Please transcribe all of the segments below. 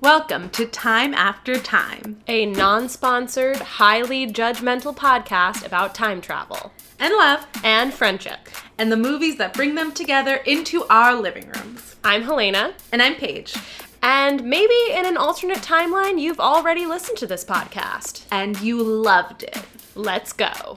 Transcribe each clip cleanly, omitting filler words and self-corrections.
Welcome to Time After Time, a non-sponsored, highly judgmental podcast about time travel and love, and friendship, and the movies that bring them together into our living rooms. I'm Helena. And I'm Paige. And maybe in an alternate timeline, you've already listened to this podcast. And you loved it. Let's go.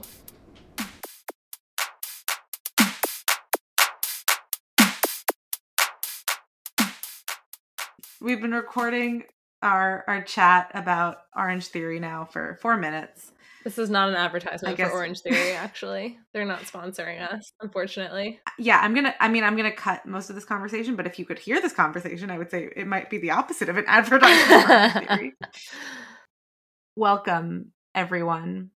We've been recording our chat about Orange Theory now for 4 minutes. This is not an advertisement for Orange Theory, actually. They're not sponsoring us, unfortunately. Yeah, I'm gonna cut most of this conversation, but if you could hear this conversation, I would say it might be the opposite of an advertisement for Orange Theory. Welcome, everyone,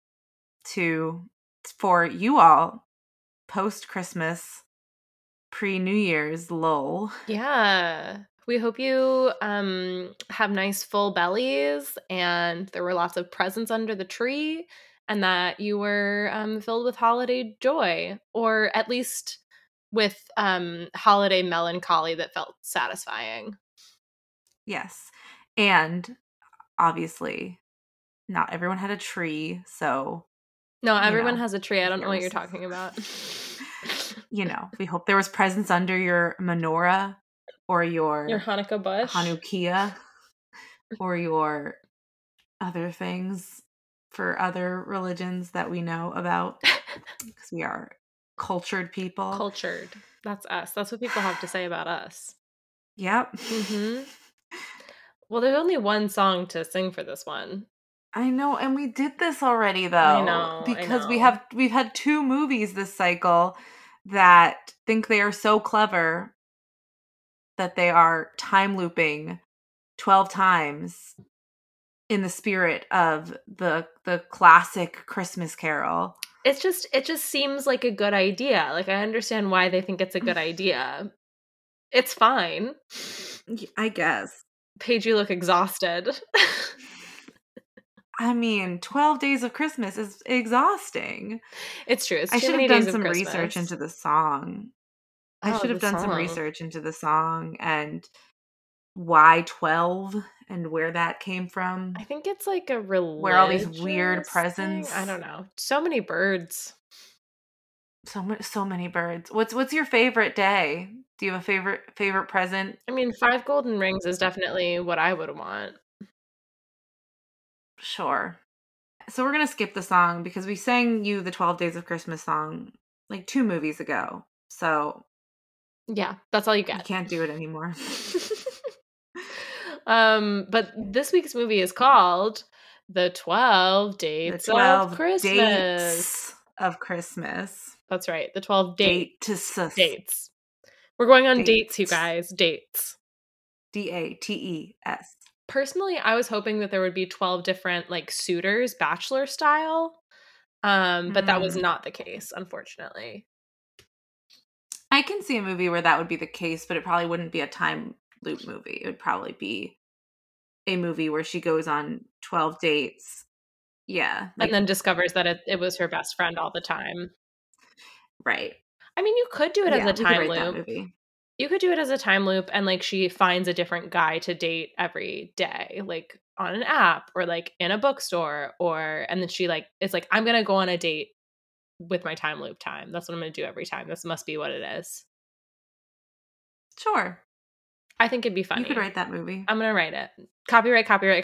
for you all, post-Christmas, pre-New Year's lull. Yeah. We hope you have nice full bellies and there were lots of presents under the tree and that you were filled with holiday joy, or at least with holiday melancholy that felt satisfying. Yes. And obviously not everyone had a tree, so... No, everyone has a tree. I don't know what you're talking about. We hope there was presents under your menorah. Or your Hanukkah bush, Hanukkah, or your other things for other religions that we know about, because we are cultured people. Cultured. That's us. That's what people have to say about us. Yep. Mm-hmm. Well, there's only one song to sing for this one. I know, and we did this already, though. I know. Because we've had 2 movies this cycle that think they are so clever that they are time looping 12 times in the spirit of the classic Christmas Carol. It just seems like a good idea. Like, I understand why they think it's a good idea. It's fine. I guess. Paige, you look exhausted. I mean, 12 Days of Christmas is exhausting. It's true. I should have done some research into the song. I should have done some research into the song and why 12 and where that came from. I think it's like a religious where all these weird presents. I don't know. So many birds. So many birds. What's your favorite day? Do you have a favorite present? I mean, 5 golden rings is definitely what I would want. Sure. So we're going to skip the song because we sang you the 12 Days of Christmas song like 2 movies ago. So yeah, that's all you get. You can't do it anymore. But this week's movie is called The 12 Dates of Christmas. Dates of Christmas. That's right. The 12 dates. Dates. We're going on dates, you guys. Dates. DATES. Personally, I was hoping that there would be 12 different like suitors, bachelor style. But that was not the case, unfortunately. I can see a movie where that would be the case, but it probably wouldn't be a time loop movie. It would probably be a movie where she goes on 12 dates. Yeah. And then discovers that it was her best friend all the time. Right. I mean, you could do it as a time loop. You could do it as a time loop and like she finds a different guy to date every day, like on an app or like in a bookstore, and then she like, it's like, I'm going to go on a date with my time loop time. That's what I'm going to do every time. This must be what it is. Sure. I think it'd be funny. You could write that movie. I'm going to write it. Copyright. Copyright.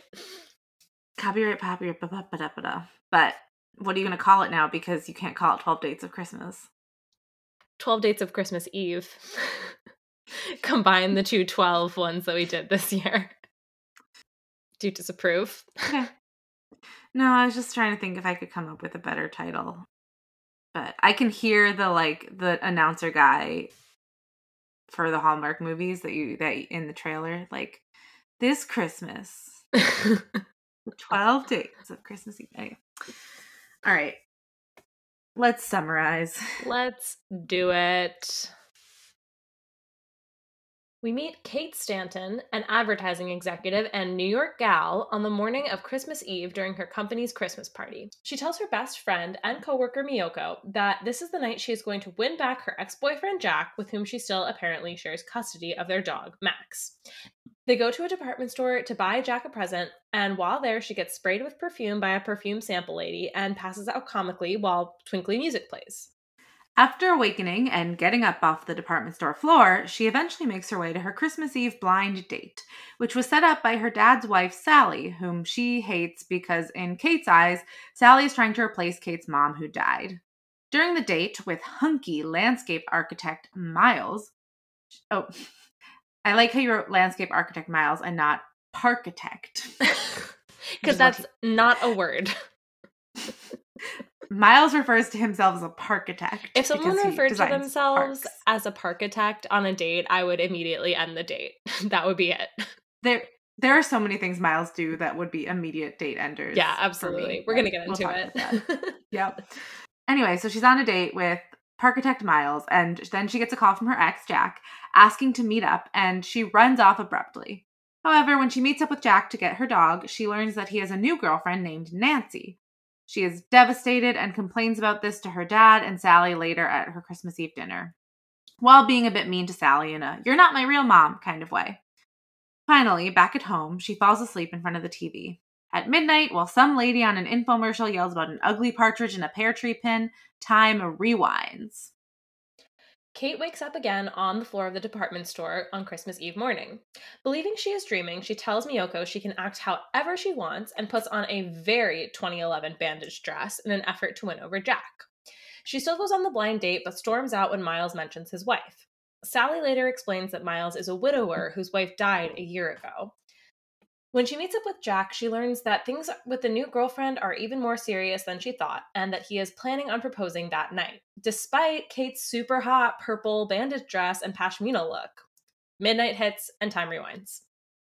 But what are you going to call it now? Because you can't call it 12 Dates of Christmas. 12 Dates of Christmas Eve. Combine the 2 12 ones that we did this year. Do you disapprove? Okay. No, I was just trying to think if I could come up with a better title. But I can hear the announcer guy for the Hallmark movies that in the trailer, like, this Christmas, 12 Days of Christmas Eve. Okay. All right. Let's summarize. Let's do it. We meet Kate Stanton, an advertising executive and New York gal, on the morning of Christmas Eve during her company's Christmas party. She tells her best friend and coworker Miyoko that this is the night she is going to win back her ex-boyfriend Jack, with whom she still apparently shares custody of their dog, Max. They go to a department store to buy Jack a present, and while there, she gets sprayed with perfume by a perfume sample lady and passes out comically while twinkly music plays. After awakening and getting up off the department store floor, she eventually makes her way to her Christmas Eve blind date, which was set up by her dad's wife, Sally, whom she hates because, in Kate's eyes, Sally is trying to replace Kate's mom who died. During the date with hunky landscape architect Miles, oh, I like how you wrote landscape architect Miles and not parkitect. Because that's not a word. Miles refers to himself as a parkitect. If someone referred to themselves as a parkitect on a date, I would immediately end the date. That would be it. There are so many things Miles do that would be immediate date enders. Yeah, absolutely. We're going to get into it. Yep. Anyway, so she's on a date with parkitect Miles, and then she gets a call from her ex, Jack, asking to meet up, and she runs off abruptly. However, when she meets up with Jack to get her dog, she learns that he has a new girlfriend named Nancy. She is devastated and complains about this to her dad and Sally later at her Christmas Eve dinner, while being a bit mean to Sally in a "you're not my real mom" kind of way. Finally, back at home, she falls asleep in front of the TV. At midnight, while some lady on an infomercial yells about an ugly partridge and a pear tree pin, time rewinds. Kate wakes up again on the floor of the department store on Christmas Eve morning. Believing she is dreaming, she tells Miyoko she can act however she wants and puts on a very 2011 bandage dress in an effort to win over Jack. She still goes on the blind date, but storms out when Miles mentions his wife. Sally later explains that Miles is a widower whose wife died a year ago. When she meets up with Jack, she learns that things with the new girlfriend are even more serious than she thought, and that he is planning on proposing that night, despite Kate's super hot purple bandage dress and pashmina look. Midnight hits, and time rewinds.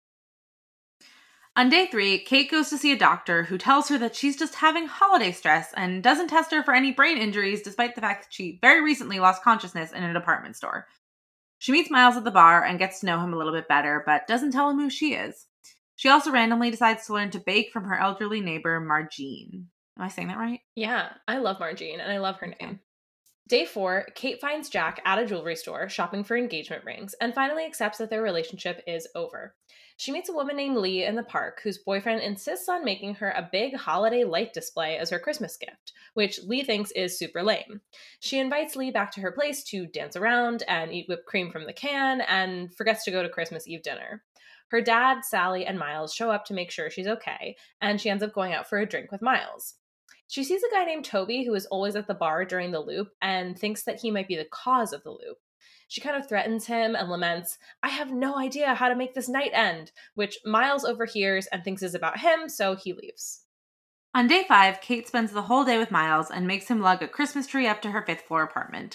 On day 3, Kate goes to see a doctor who tells her that she's just having holiday stress and doesn't test her for any brain injuries, despite the fact that she very recently lost consciousness in a department store. She meets Miles at the bar and gets to know him a little bit better, but doesn't tell him who she is. She also randomly decides to learn to bake from her elderly neighbor, Margene. Am I saying that right? Yeah, I love Margene, and I love her name. Day 4, Kate finds Jack at a jewelry store shopping for engagement rings and finally accepts that their relationship is over. She meets a woman named Lee in the park whose boyfriend insists on making her a big holiday light display as her Christmas gift, which Lee thinks is super lame. She invites Lee back to her place to dance around and eat whipped cream from the can and forgets to go to Christmas Eve dinner. Her dad, Sally, and Miles show up to make sure she's okay, and she ends up going out for a drink with Miles. She sees a guy named Toby who is always at the bar during the loop and thinks that he might be the cause of the loop. She kind of threatens him and laments, "I have no idea how to make this night end," which Miles overhears and thinks is about him, so he leaves. On day 5, Kate spends the whole day with Miles and makes him lug a Christmas tree up to her 5th floor apartment.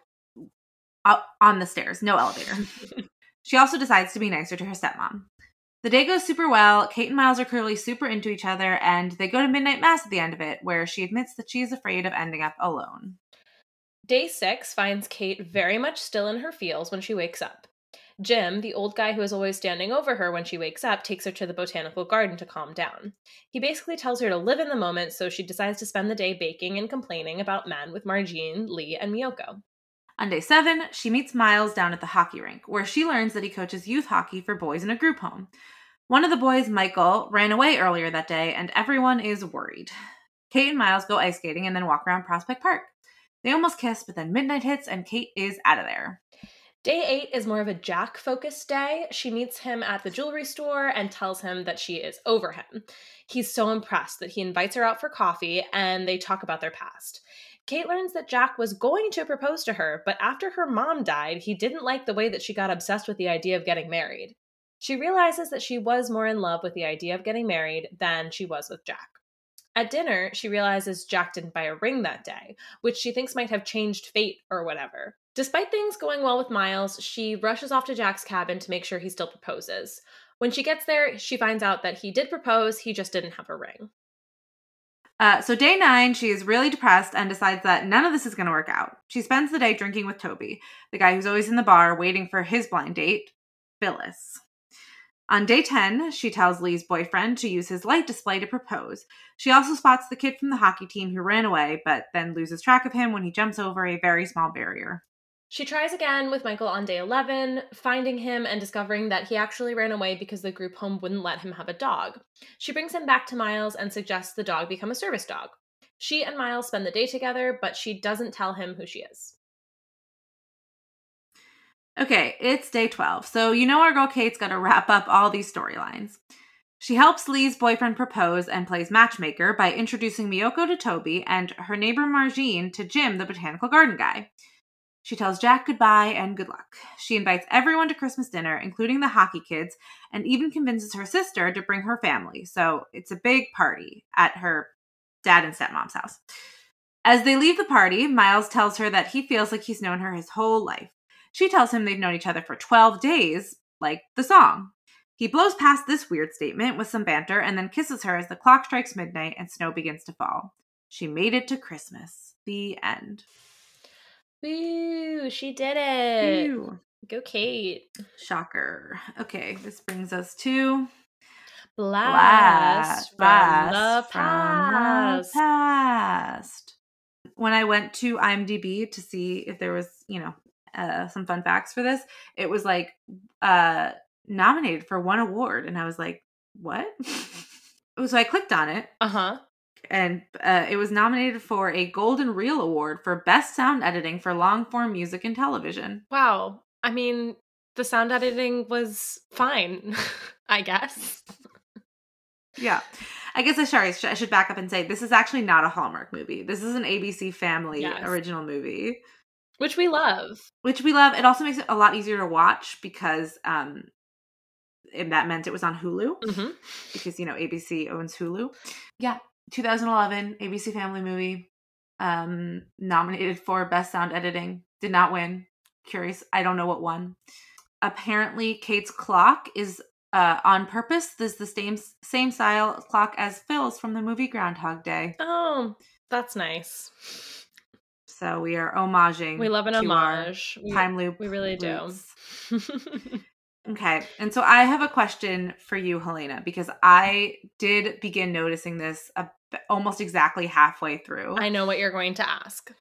On the stairs, no elevator. She also decides to be nicer to her stepmom. The day goes super well. Kate and Miles are clearly super into each other, and they go to midnight mass at the end of it, where she admits that she is afraid of ending up alone. Day 6 finds Kate very much still in her feels when she wakes up. Jim, the old guy who is always standing over her when she wakes up, takes her to the botanical garden to calm down. He basically tells her to live in the moment, so she decides to spend the day baking and complaining about men with Margene, Lee, and Miyoko. On day 7, she meets Miles down at the hockey rink, where she learns that he coaches youth hockey for boys in a group home. One of the boys, Michael, ran away earlier that day, and everyone is worried. Kate and Miles go ice skating and then walk around Prospect Park. They almost kiss, but then midnight hits and Kate is out of there. Day 8 is more of a Jack-focused day. She meets him at the jewelry store and tells him that she is over him. He's so impressed that he invites her out for coffee, and they talk about their past. Kate learns that Jack was going to propose to her, but after her mom died, he didn't like the way that she got obsessed with the idea of getting married. She realizes that she was more in love with the idea of getting married than she was with Jack. At dinner, she realizes Jack didn't buy a ring that day, which she thinks might have changed fate or whatever. Despite things going well with Miles, she rushes off to Jack's cabin to make sure he still proposes. When she gets there, she finds out that he did propose, he just didn't have a ring. So day 9, she is really depressed and decides that none of this is going to work out. She spends the day drinking with Toby, the guy who's always in the bar waiting for his blind date, Phyllis. On day 10, she tells Lee's boyfriend to use his light display to propose. She also spots the kid from the hockey team who ran away, but then loses track of him when he jumps over a very small barrier. She tries again with Michael on day 11, finding him and discovering that he actually ran away because the group home wouldn't let him have a dog. She brings him back to Miles and suggests the dog become a service dog. She and Miles spend the day together, but she doesn't tell him who she is. Okay, it's day 12. So you know our girl Kate's got to wrap up all these storylines. She helps Lee's boyfriend propose and plays matchmaker by introducing Miyoko to Toby and her neighbor Margine to Jim, the botanical garden guy. She tells Jack goodbye and good luck. She invites everyone to Christmas dinner, including the hockey kids, and even convinces her sister to bring her family. So it's a big party at her dad and stepmom's house. As they leave the party, Miles tells her that he feels like he's known her his whole life. She tells him they've known each other for 12 days, like the song. He blows past this weird statement with some banter and then kisses her as the clock strikes midnight and snow begins to fall. She made it to Christmas. The end. Woo, she did it. Woo. Go Kate. Shocker. Okay, this brings us to Blast from the past. When I went to IMDb to see if there was, some fun facts for this, it was like nominated for one award, and I was like, what? So I clicked on it. And it was nominated for a Golden Reel Award for Best Sound Editing for Long-Form Music and Television. Wow. I mean, the sound editing was fine, I guess. Yeah. I guess I should back up and say this is actually not a Hallmark movie. This is an ABC Family original movie. Which we love. It also makes it a lot easier to watch because that meant it was on Hulu. Mm-hmm. Because, ABC owns Hulu. Yeah. 2011 ABC Family movie, nominated for Best Sound Editing. Did not win. Curious. I don't know what won. Apparently, Kate's clock is on purpose. This is the same style clock as Phil's from the movie Groundhog Day. Oh, that's nice. So we are homaging. We love an homage. Time loop. We really do. Okay, and so I have a question for you, Helena, because I did begin noticing this almost exactly halfway through. I know what you're going to ask.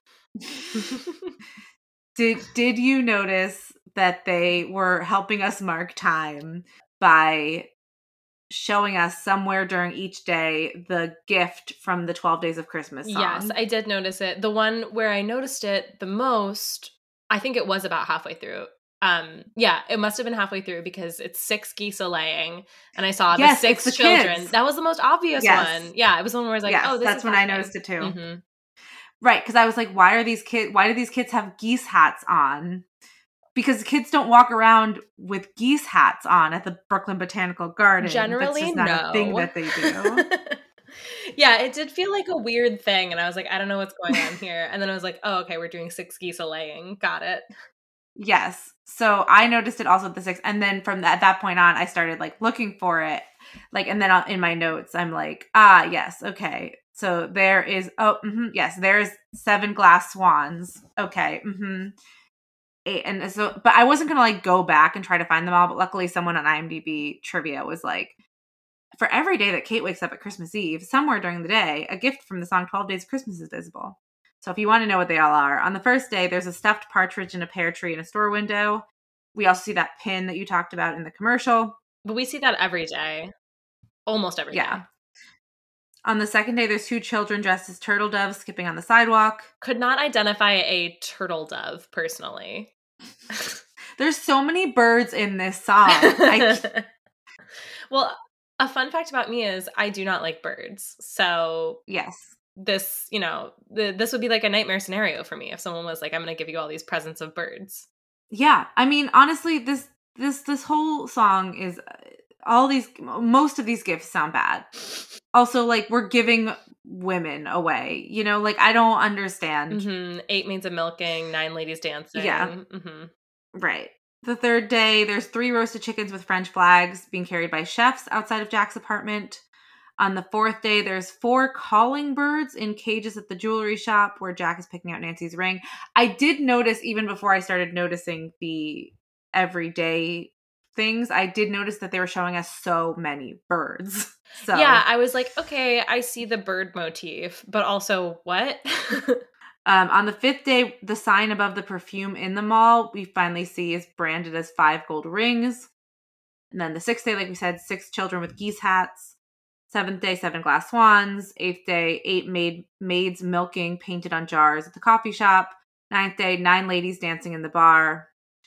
Did you notice that they were helping us mark time by showing us somewhere during each day the gift from the 12 Days of Christmas song? Yes, I did notice it. The one where I noticed it the most, I think it was about halfway through. It must have been halfway through because it's 6 geese a-laying, and I saw the 6 children. Kids. That was the most obvious one. Yeah, it was the one where I was like, oh, this that's is when happening. I noticed it too. Mm-hmm. Right, because I was like, why do these kids have geese hats on? Because kids don't walk around with geese hats on at the Brooklyn Botanical Garden. Generally, that's just not a thing that they do. Yeah, it did feel like a weird thing, and I was like, I don't know what's going on here. And then I was like, oh, okay, we're doing 6 geese a-laying. Got it. Yes. So I noticed it also at the 6. And then from at that point on, I started looking for it. And then in my notes, I'm like, yes. Okay. So there is, yes, there's 7 glass swans. Okay. 8. And so, but I wasn't going to go back and try to find them all. But luckily someone on IMDb trivia was like, for every day that Kate wakes up at Christmas Eve, somewhere during the day, a gift from the song 12 Days of Christmas is visible. So if you want to know what they all are, on the first day, there's a stuffed partridge in a pear tree in a store window. We also see that pin that you talked about in the commercial. But we see that every day. Almost every day. On the second day, there's 2 children dressed as turtle doves skipping on the sidewalk. Could not identify a turtle dove, personally. There's so many birds in this song. Well, a fun fact about me is I do not like birds. So yes. This, this would be like a nightmare scenario for me if someone was like, I'm going to give you all these presents of birds. Yeah. I mean, honestly, this whole song is most of these gifts sound bad. Also, we're giving women away, I don't understand. Mm-hmm. 8 maids of milking, 9 ladies dancing. Yeah. Mm-hmm. Right. The third day, there's 3 roasted chickens with French flags being carried by chefs outside of Jack's apartment. On the 4th day, there's 4 calling birds in cages at the jewelry shop where Jack is picking out Nancy's ring. I did notice, even before I started noticing the everyday things, I did notice that they were showing us so many birds. So yeah, I was like, okay, I see the bird motif, but also what? On the 5th day, the sign above the perfume in the mall, we finally see is branded as 5 gold rings. And then the 6th day, like we said, 6 children with geese hats. 7th day, 7 glass swans. 8th day, 8 maids milking painted on jars at the coffee shop. 9th day, 9 ladies dancing in the bar.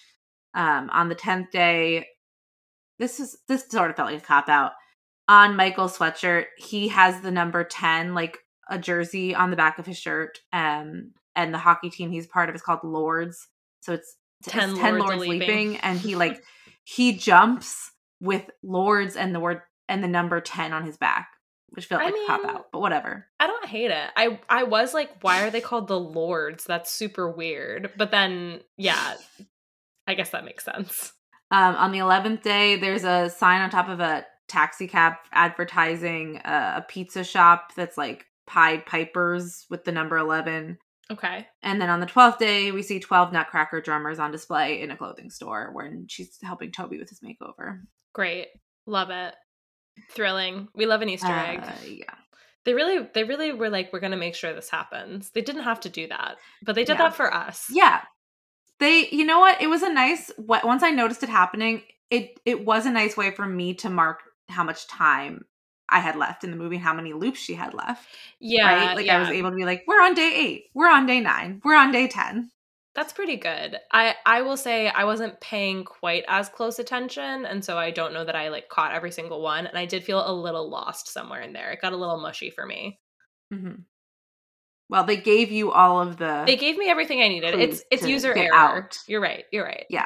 On the 10th day, this sort of felt like a cop-out. On Michael's sweatshirt, he has the number 10, like a jersey on the back of his shirt. And the hockey team he's part of is called Lords. So it's 10 Lords leaping. And he jumps with Lords and the number 10 on his back, which felt like a cop-out, but whatever. I don't hate it. I was like, why are they called the Lords? That's super weird. But then, yeah, I guess that makes sense. On the 11th day, there's a sign on top of a taxi cab advertising a pizza shop that's like Pied Pipers with the number 11. Okay. And then on the 12th day, we see 12 Nutcracker drummers on display in a clothing store when she's helping Toby with his makeover. Great. Love it. Thrilling. We love an Easter egg. Yeah. They really were like, we're going to make sure this happens. They didn't have to do that, but they did that for us. Yeah. You know what? It was a nice, once I noticed it happening, it was a nice way for me to mark how much time I had left in the movie, how many loops she had left. Yeah. Right? Like I was able to be like, we're on day 8. We're on day 9. We're on day 10. That's pretty good. I will say I wasn't paying quite as close attention, and so I don't know that I like caught every single one, and I did feel a little lost somewhere in there. It got a little mushy for me. Mm-hmm. Well, they gave you all of the... They gave me everything I needed. It's user error. Out. You're right. Yeah.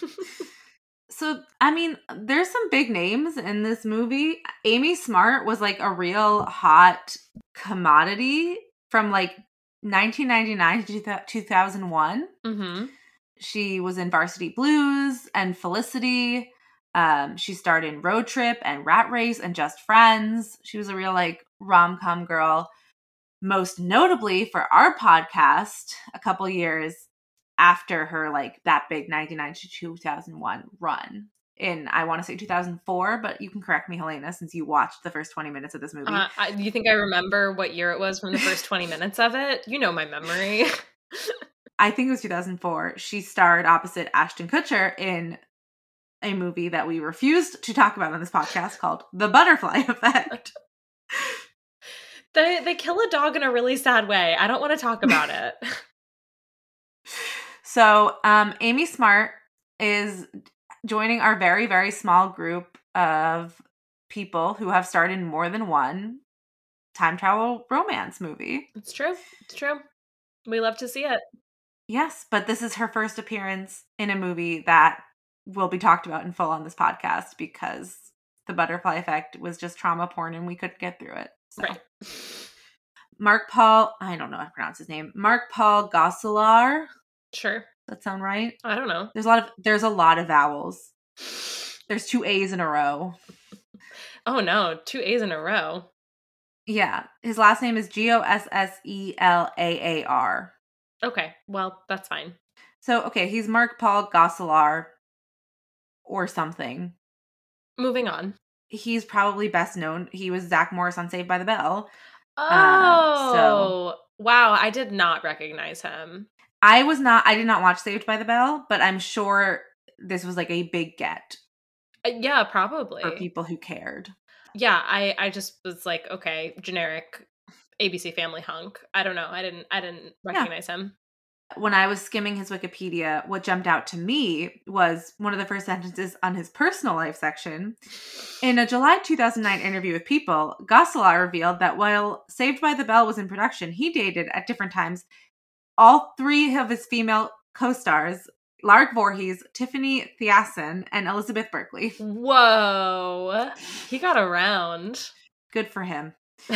So, I mean, there's some big names in this movie. Amy Smart was like a real hot commodity from like 1999 to 2001. Mm-hmm. She was in Varsity Blues and Felicity. She starred in Road Trip and Rat Race and Just Friends. She was a real like rom-com girl. Most notably for our podcast, a couple years after her like that big 99 to 2001 run in, I want to say 2004, but you can correct me, Helena, since you watched the first 20 minutes of this movie. You think I remember what year it was from the first 20 minutes of it? You know my memory. I think it was 2004. She starred opposite Ashton Kutcher in a movie that we refused to talk about on this podcast called The Butterfly Effect. They kill a dog in a really sad way. I don't want to talk about it. So, Amy Smart is joining our very, very small group of people who have starred in more than one time travel romance movie. It's true. It's true. We love to see it. Yes, but this is her first appearance in a movie that will be talked about in full on this podcast because The Butterfly Effect was just trauma porn and we couldn't get through it. So. Right. Mark Paul, I don't know how to pronounce his name. Mark Paul Gosselaar. Sure. That sound right? I don't know. There's a lot of vowels. There's 2 A's in a row. Oh no, 2 A's in a row. Yeah. His last name is Gosselaar. Okay. Well, that's fine. So, okay, he's Mark Paul Gosselaar or something. Moving on. He's probably best known. He was Zach Morris on Saved by the Bell. Oh, wow. I did not recognize him. I did not watch Saved by the Bell, but I'm sure this was like a big get. Yeah, probably. For people who cared. Yeah, I just was like, okay, generic ABC Family hunk. I don't know. I didn't recognize him. When I was skimming his Wikipedia, what jumped out to me was one of the first sentences on his personal life section. In a July 2009 interview with People, Gosselaar revealed that while Saved by the Bell was in production, he dated at different times all 3 of his female co-stars, Lark Voorhees, Tiffany Thiessen, and Elizabeth Berkley. Whoa. He got around. Good for him.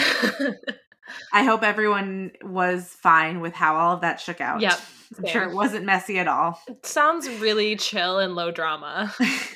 I hope everyone was fine with how all of that shook out. Yep. I'm sure it wasn't messy at all. It sounds really chill and low drama.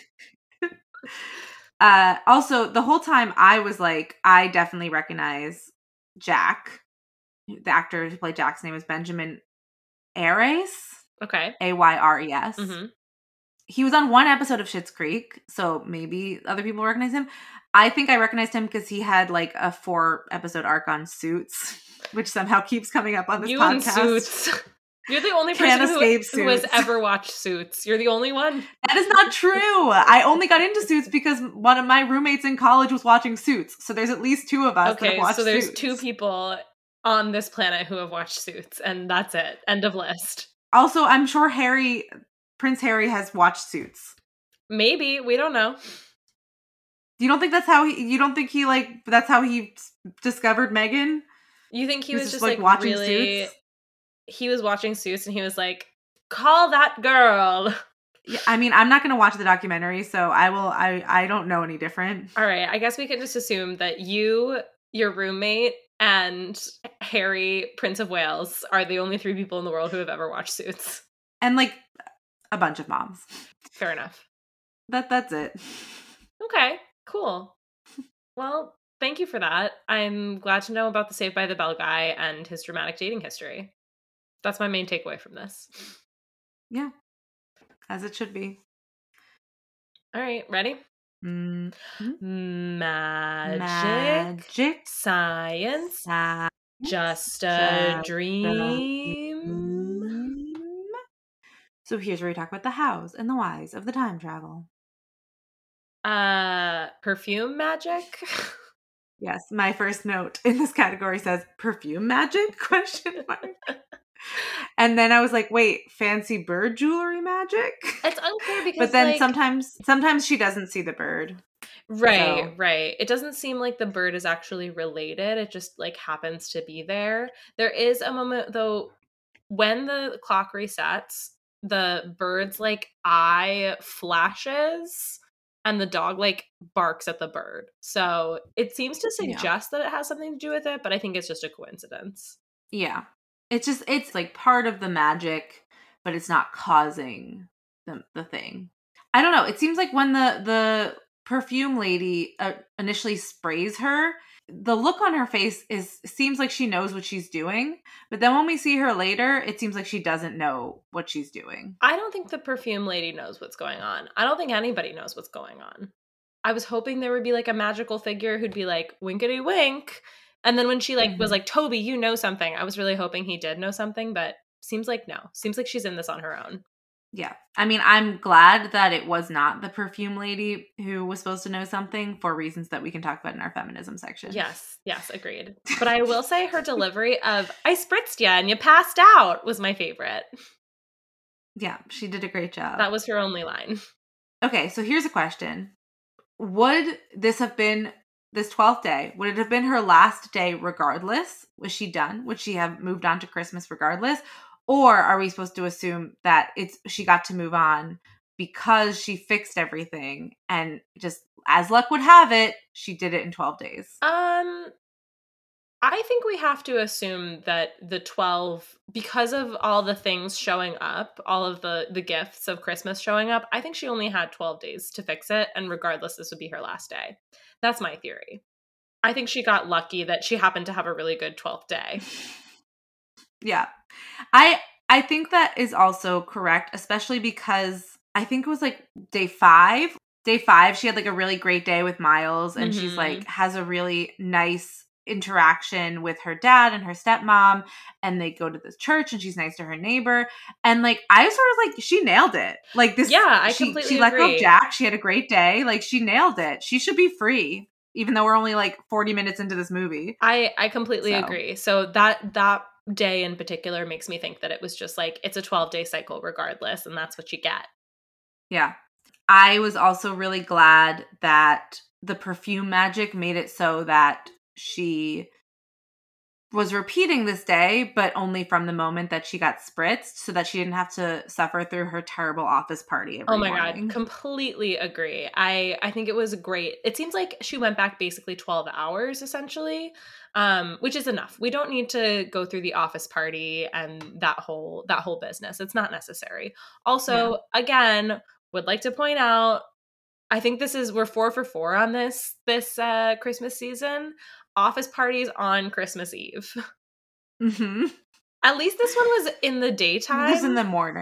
Also, the whole time I was like, I definitely recognize Jack. The actor who played Jack's name is Benjamin Ayres. Okay. Ayres. Mm-hmm. He was on one episode of Schitt's Creek, so maybe other people recognize him. I think I recognized him because he had like a 4-episode arc on Suits, which somehow keeps coming up on this podcast. And Suits. You're the only person who has ever watched Suits. You're the only one. That is not true. I only got into Suits because one of my roommates in college was watching Suits. So there's at least 2 of us that have watched Suits. Okay, so there's 2 people on this planet who have watched Suits, and that's it. End of list. Also, I'm sure Prince Harry has watched Suits. Maybe. We don't know. You don't think that's how that's how he discovered Meghan? You think he was just like watching really... Suits? He was watching Suits and he was like, call that girl. Yeah, I mean, I'm not going to watch the documentary, so I don't know any different. All right. I guess we can just assume that you, your roommate, and Harry, Prince of Wales, are the only 3 people in the world who have ever watched Suits. And like a bunch of moms. Fair enough. That's it. Okay, cool. Well, thank you for that. I'm glad to know about the Saved by the Bell guy and his dramatic dating history. That's my main takeaway from this. Yeah, as it should be. All right, ready? Mm-hmm. Magic. Science. Just a dream. So here's where we talk about the hows and the whys of the time travel. Perfume magic? Yes, my first note in this category says perfume magic? ? And then I was like, wait, fancy bird jewelry magic? It's unclear because but then sometimes she doesn't see the bird. Right, so. Right. It doesn't seem like the bird is actually related. It just like happens to be there. There is a moment though when the clock resets, the bird's like eye flashes and the dog like barks at the bird. So it seems to suggest that it has something to do with it, but I think it's just a coincidence. Yeah. It's like part of the magic, but it's not causing the thing. I don't know. It seems like when the perfume lady initially sprays her, the look on her face seems like she knows what she's doing. But then when we see her later, it seems like she doesn't know what she's doing. I don't think the perfume lady knows what's going on. I don't think anybody knows what's going on. I was hoping there would be like a magical figure who'd be like, winkety wink. And then when she like was like, Toby, you know something. I was really hoping he did know something, but seems like no. Seems like she's in this on her own. Yeah. I mean, I'm glad that it was not the perfume lady who was supposed to know something for reasons that we can talk about in our feminism section. Yes, agreed. But I will say her delivery of, I spritzed ya and you passed out was my favorite. Yeah, she did a great job. That was her only line. Okay, so here's a question. Would this have been, this 12th day, would it have been her last day regardless? Was she done? Would she have moved on to Christmas regardless? Or are we supposed to assume that she got to move on because she fixed everything and just as luck would have it, she did it in 12 days? I think we have to assume that the 12, because of all the things showing up, all of the gifts of Christmas showing up, I think she only had 12 days to fix it. And regardless, this would be her last day. That's my theory. I think she got lucky that she happened to have a really good 12th day. Yeah. I think that is also correct, especially because I think it was like day 5. Day 5, she had like a really great day with Miles and she's like has a really nice interaction with her dad and her stepmom, and they go to this church and she's nice to her neighbor. And like I sort of like she nailed it. Like this completely she let go of Jack. She had a great day. Like she nailed it. She should be free. Even though we're only like 40 minutes into this movie. I completely agree. So that day in particular makes me think that it was just like, it's a 12-day cycle regardless, and that's what you get. Yeah. I was also really glad that the perfume magic made it so that she was repeating this day, but only from the moment that she got spritzed, so that she didn't have to suffer through her terrible office party every morning. God, completely agree. I think it was great. It seems like she went back basically 12 hours essentially, which is enough. We don't need to go through the office party and that whole business. It's not necessary. Also, again, would like to point out, I think we're 4 for 4 on this Christmas season. Office parties on Christmas Eve. Mm-hmm. At least this one was in the daytime. This in the morning.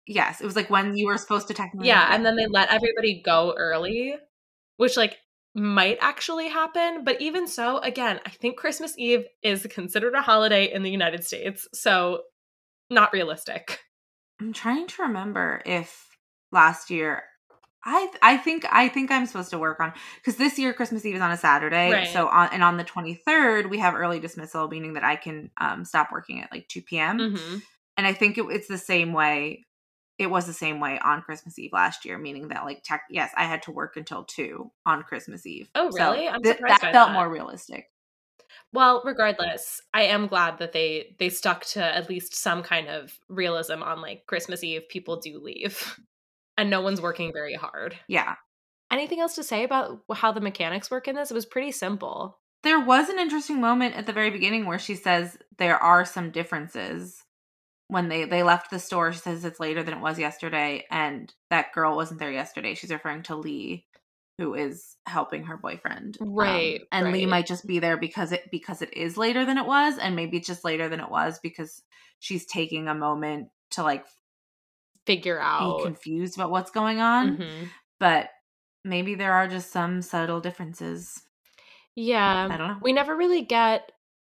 Yes, it was like when you were supposed to technically. Yeah, and then they let everybody go early, which like might actually happen. But even so, again, I think Christmas Eve is considered a holiday in the United States, so not realistic. I'm trying to remember if last year I think I'm supposed to work on, because this year Christmas Eve is on a Saturday. Right. So on the 23rd we have early dismissal, meaning that I can stop working at like 2 p.m. Mm-hmm. And I think it's the same way. It was the same way on Christmas Eve last year, meaning that like yes, I had to work until 2 on Christmas Eve. Oh, really? So I'm surprised that by felt that. more realistic. Well, regardless, I am glad that they stuck to at least some kind of realism on like Christmas Eve. People do leave, and no one's working very hard. Yeah. Anything else to say about how the mechanics work in this? It was pretty simple. There was an interesting moment at the very beginning where she says there are some differences. When they left the store, she says it's later than it was yesterday, and that girl wasn't there yesterday. She's referring to Lee, who is helping her boyfriend. Right. And right. Lee might just be there because it is later than it was, and maybe it's just later than it was because she's taking a moment to like figure out, be confused about what's going on. Mm-hmm. But maybe there are just some subtle differences. Yeah. I don't know. We never really get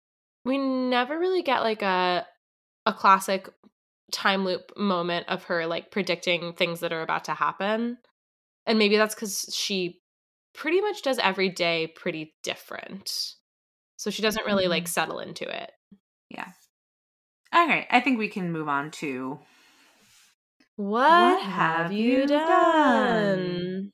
like a classic time loop moment of her like predicting things that are about to happen. And maybe that's because she pretty much does every day pretty different. So she doesn't really like settle into it. Yeah. Okay, I think we can move on to What have you done?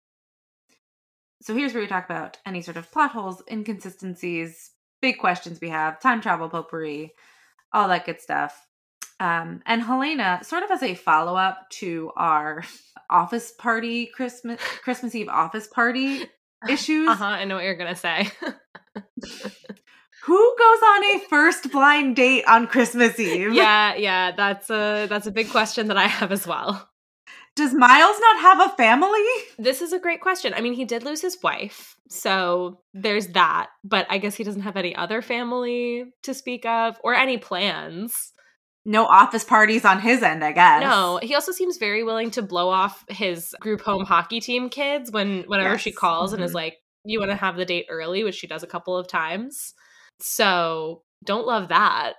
So here's where we talk about any sort of plot holes, inconsistencies, big questions we have, time travel, potpourri, all that good stuff. And Helena, sort of as a follow-up to our office party, Christmas Eve office party issues. I know what you're going to say. Who goes on a first blind date on Christmas Eve? Yeah, that's a big question that I have as well. Does Miles not have a family? This is a great question. I mean, he did lose his wife, so there's that. But I guess he doesn't have any other family to speak of or any plans. No office parties on his end, I guess. No, he also seems very willing to blow off his group home hockey team kids whenever she calls and is like, you want to have the date early, which she does a couple of times. So don't love that.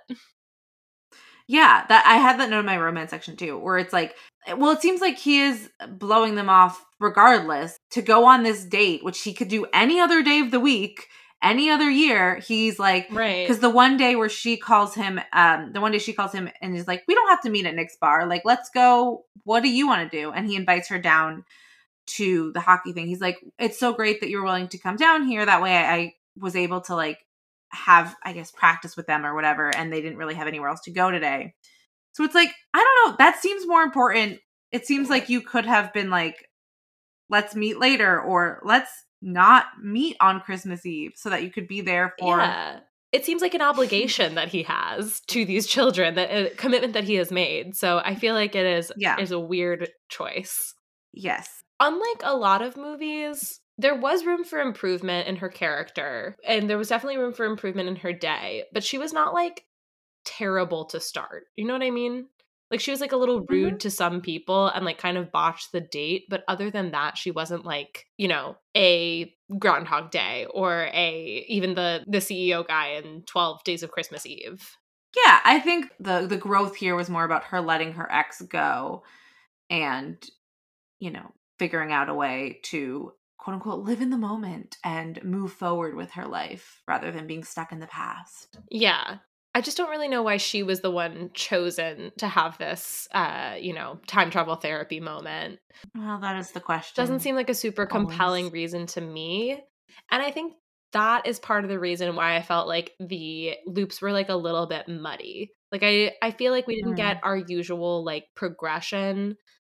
Yeah, that I had that note in my romance section too, where it's like, well, it seems like he is blowing them off regardless to go on this date, which he could do any other day of the week, any other year. He's like, right. Because the one day she calls him and is like, we don't have to meet at Nick's bar. Like, let's go. What do you want to do? And he invites her down to the hockey thing. He's like, it's so great that you're willing to come down here. That way I was able to like have, I guess, practice with them or whatever, and they didn't really have anywhere else to go today. So it's like, I don't know, that seems more important. It seems like you could have been like, let's meet later, or let's not meet on Christmas Eve so that you could be there for... Yeah. It seems like an obligation that he has to these children, that a commitment that he has made. So I feel like it is a weird choice. Yes. Unlike a lot of movies, there was room for improvement in her character, and there was definitely room for improvement in her day, but she was not like terrible to start. You know what I mean? Like she was like a little rude to some people and like kind of botched the date, but other than that, she wasn't like, you know, a Groundhog Day or even the CEO guy in 12 Days of Christmas Eve. Yeah, I think the growth here was more about her letting her ex go and, you know, figuring out a way to quote unquote live in the moment and move forward with her life rather than being stuck in the past. Yeah. I just don't really know why she was the one chosen to have this, time travel therapy moment. Well, that is the question. Doesn't seem like a super compelling reason to me. And I think that is part of the reason why I felt like the loops were like a little bit muddy. Like I feel like we didn't get our usual like progression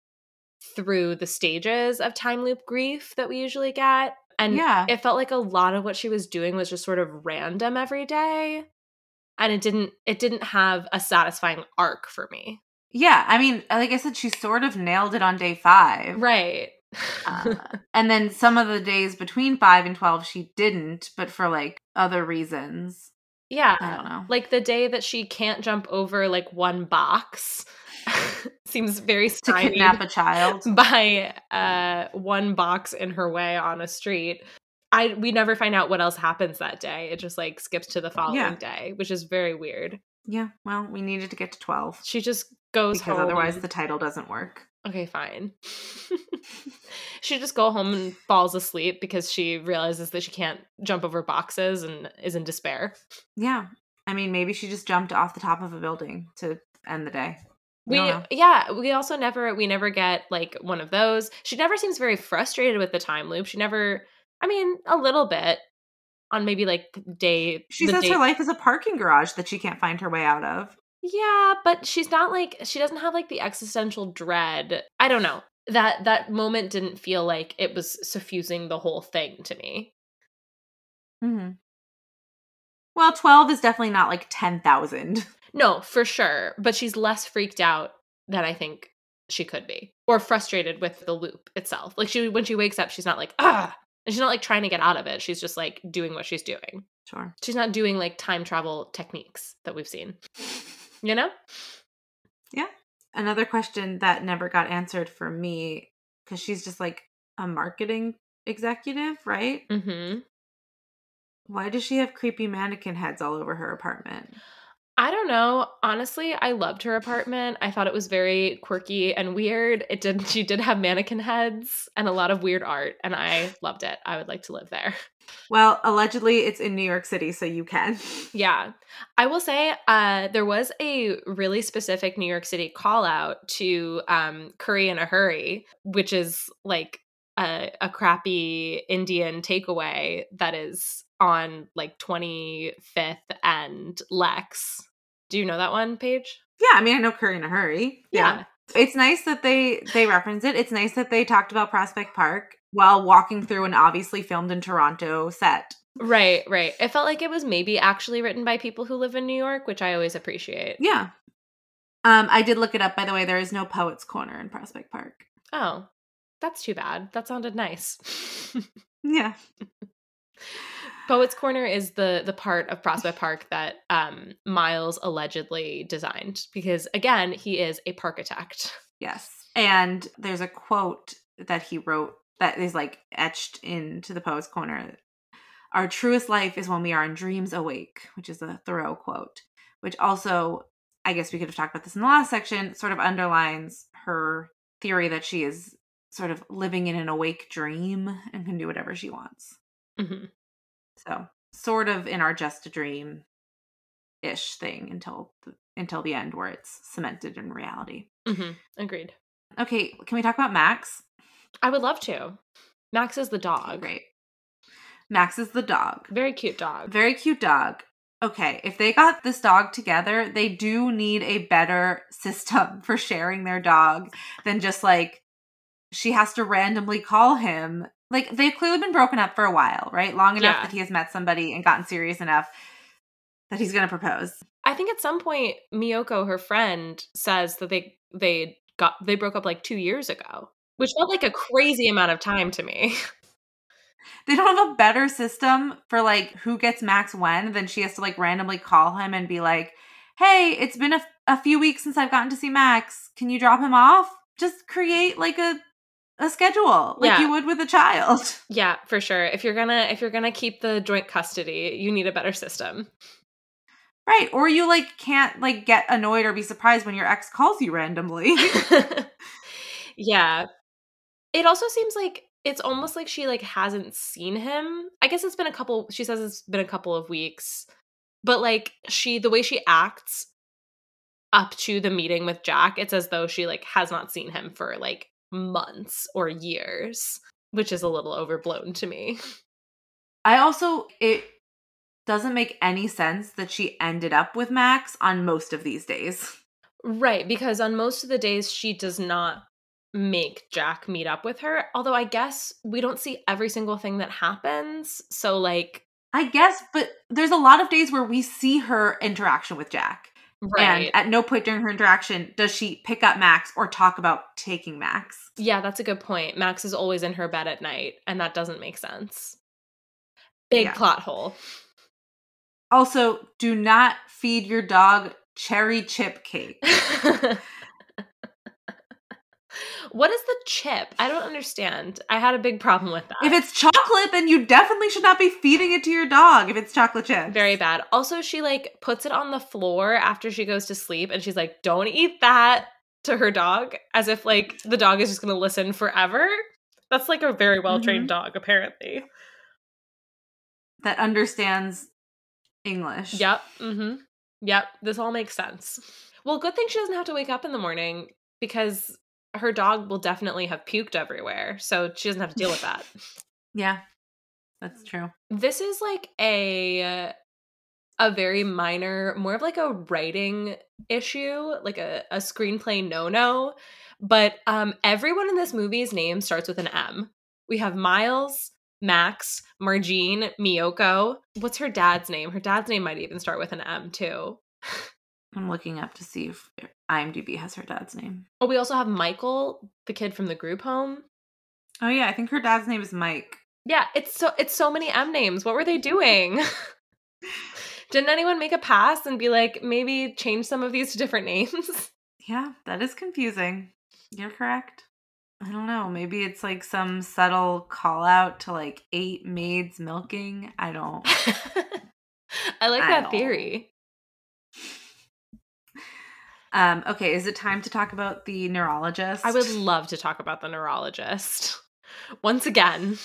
through the stages of time loop grief that we usually get. And it felt like a lot of what she was doing was just sort of random every day. And it didn't have a satisfying arc for me. Yeah, I mean, like I said, she sort of nailed it on day 5. Right. And then some of the days between 5 and 12, she didn't, but for like other reasons. Yeah. I don't know. Like the day that she can't jump over like one box seems very to kidnap a child by one box in her way on a street. We never find out what else happens that day. It just like skips to the following day, which is very weird. Yeah, well, we needed to get to 12. She just goes because home. Otherwise the title doesn't work. Okay, fine. She just go home and falls asleep because she realizes that she can't jump over boxes and is in despair. Yeah. I mean, maybe she just jumped off the top of a building to end the day. We also never get like one of those. She never seems very frustrated with the time loop. She never, I mean, a little bit on maybe like day. She says her life is a parking garage that she can't find her way out of. Yeah, but she's not like, she doesn't have like the existential dread. I don't know. That moment didn't feel like it was suffusing the whole thing to me. Mm-hmm. Well, 12 is definitely not like 10,000. No, for sure. But she's less freaked out than I think she could be. Or frustrated with the loop itself. Like when she wakes up, she's not like, ah! And she's not like trying to get out of it. She's just like doing what she's doing. Sure. She's not doing like time travel techniques that we've seen. You know? Yeah. Another question that never got answered for me, because she's just like a marketing executive, right? Mm-hmm. Why does she have creepy mannequin heads all over her apartment? I don't know. Honestly, I loved her apartment. I thought it was very quirky and weird. She did have mannequin heads and a lot of weird art, and I loved it. I would like to live there. Well, allegedly it's in New York City, so you can. Yeah. I will say there was a really specific New York City call out to Curry in a Hurry, which is like a crappy Indian takeaway that is on like 25th and Lex. Do you know that one, Paige? Yeah, I mean, I know Curry in a Hurry. Yeah. It's nice that they reference it. It's nice that they talked about Prospect Park while walking through an obviously filmed in Toronto set. Right. It felt like it was maybe actually written by people who live in New York, which I always appreciate. Yeah. I did look it up, by the way. There is no Poets Corner in Prospect Park. Oh, that's too bad. That sounded nice. Yeah. Poets Corner is the part of Prospect Park that Miles allegedly designed because, again, he is a parkitect. Yes. And there's a quote that he wrote that is like etched into the Poets Corner. Our truest life is when we are in dreams awake, which is a Thoreau quote, which also, I guess we could have talked about this in the last section, sort of underlines her theory that she is sort of living in an awake dream and can do whatever she wants. Mm-hmm. So sort of in our just a dream-ish thing until the end where it's cemented in reality. Mm-hmm. Agreed. Okay, can we talk about Max? I would love to. Max is the dog. Okay, great. Max is the dog. Very cute dog. Very cute dog. Okay, if they got this dog together, they do need a better system for sharing their dog than just like she has to randomly call him. Like, they've clearly been broken up for a while, right? Long enough that he has met somebody and gotten serious enough that he's going to propose. I think at some point, Miyoko, her friend, says that they broke up like 2 years ago, which felt like a crazy amount of time to me. They don't have a better system for like who gets Max when than she has to like randomly call him and be like, hey, it's been a few weeks since I've gotten to see Max. Can you drop him off? Just create like a schedule like you would with a child. Yeah, for sure. If you're gonna keep the joint custody, you need a better system. Right. Or you like can't like get annoyed or be surprised when your ex calls you randomly. Yeah. It also seems like it's almost like she like hasn't seen him. I guess she says it's been a couple of weeks. But like the way she acts up to the meeting with Jack, it's as though she like has not seen him for like months or years, which is a little overblown to me. It doesn't make any sense that she ended up with Max on most of these days. Right, because on most of the days she does not make Jack meet up with her. Although I guess we don't see every single thing that happens. So like, I guess, but there's a lot of days where we see her interaction with Jack. Right. And at no point during her interaction does she pick up Max or talk about taking Max. Yeah, that's a good point. Max is always in her bed at night, and that doesn't make sense. Big plot hole. Also, do not feed your dog cherry chip cake. What is the chip? I don't understand. I had a big problem with that. If it's chocolate, then you definitely should not be feeding it to your dog if it's chocolate chips. Very bad. Also, she like puts it on the floor after she goes to sleep and she's like, don't eat that to her dog, as if like the dog is just going to listen forever. That's like a very well-trained dog, apparently. That understands English. Yep. Mm-hmm. Yep. This all makes sense. Well, good thing she doesn't have to wake up in the morning because her dog will definitely have puked everywhere. So she doesn't have to deal with that. Yeah, that's true. This is like a very minor, more of like a writing issue, like a screenplay no-no. But everyone in this movie's name starts with an M. We have Miles, Max, Margine, Miyoko. What's her dad's name? Her dad's name might even start with an M too. I'm looking up to see if IMDb has her dad's name. Oh, we also have Michael, the kid from the group home. Oh yeah, I think her dad's name is Mike. Yeah, it's so many M names. What were they doing? Didn't anyone make a pass and be like, maybe change some of these to different names? Yeah, that is confusing. You're correct. I don't know. Maybe it's like some subtle call out to like 8 maids milking. I don't. I like that theory. Okay, is it time to talk about the neurologist? I would love to talk about the neurologist. Once again,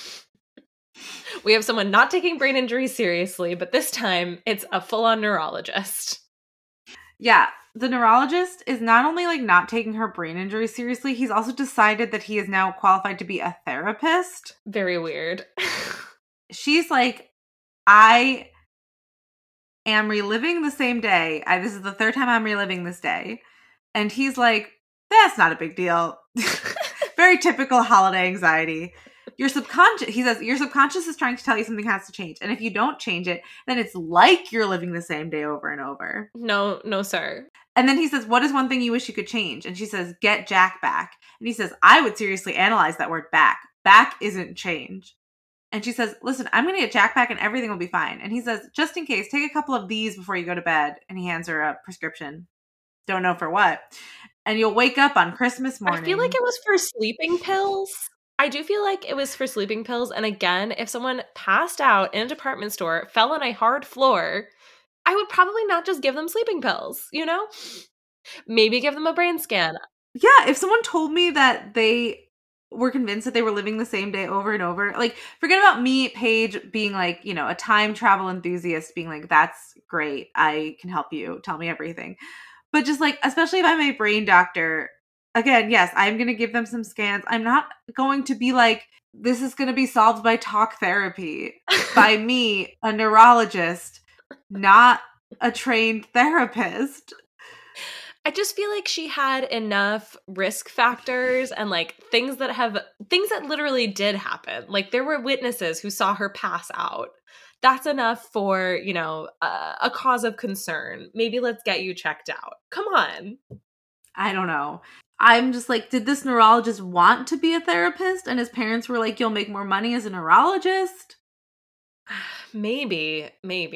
we have someone not taking brain injury seriously, but this time it's a full-on neurologist. Yeah, the neurologist is not only like not taking her brain injury seriously, he's also decided that he is now qualified to be a therapist. Very weird. She's like, I am reliving the same day. This is the third time I'm reliving this day. And he's like, that's not a big deal. Very typical holiday anxiety. Your subconscious, he says, your subconscious is trying to tell you something has to change. And if you don't change it, then it's like you're living the same day over and over. No, sir. And then he says, what is one thing you wish you could change? And she says, get Jack back. And he says, I would seriously analyze that word back. Back isn't change. And she says, listen, I'm going to get Jack back and everything will be fine. And he says, just in case, take a couple of these before you go to bed. And he hands her a prescription. Don't know for what. And you'll wake up on Christmas morning. I feel like it was for sleeping pills. I do feel like it was for sleeping pills. And again, if someone passed out in a department store, fell on a hard floor, I would probably not just give them sleeping pills, you know? Maybe give them a brain scan. Yeah, if someone told me that they were convinced that they were living the same day over and over, like, forget about me, Paige, being like, you know, a time travel enthusiast, being like, that's great, I can help you, tell me everything. But just like, especially if I'm a brain doctor, again, yes, I'm going to give them some scans. I'm not going to be like, this is going to be solved by talk therapy by me, a neurologist, not a trained therapist. I just feel like she had enough risk factors and like things that literally did happen. Like there were witnesses who saw her pass out. That's enough for, you know, a cause of concern. Maybe let's get you checked out. Come on. I don't know. I'm just like, did this neurologist want to be a therapist? And his parents were like, you'll make more money as a neurologist? Maybe.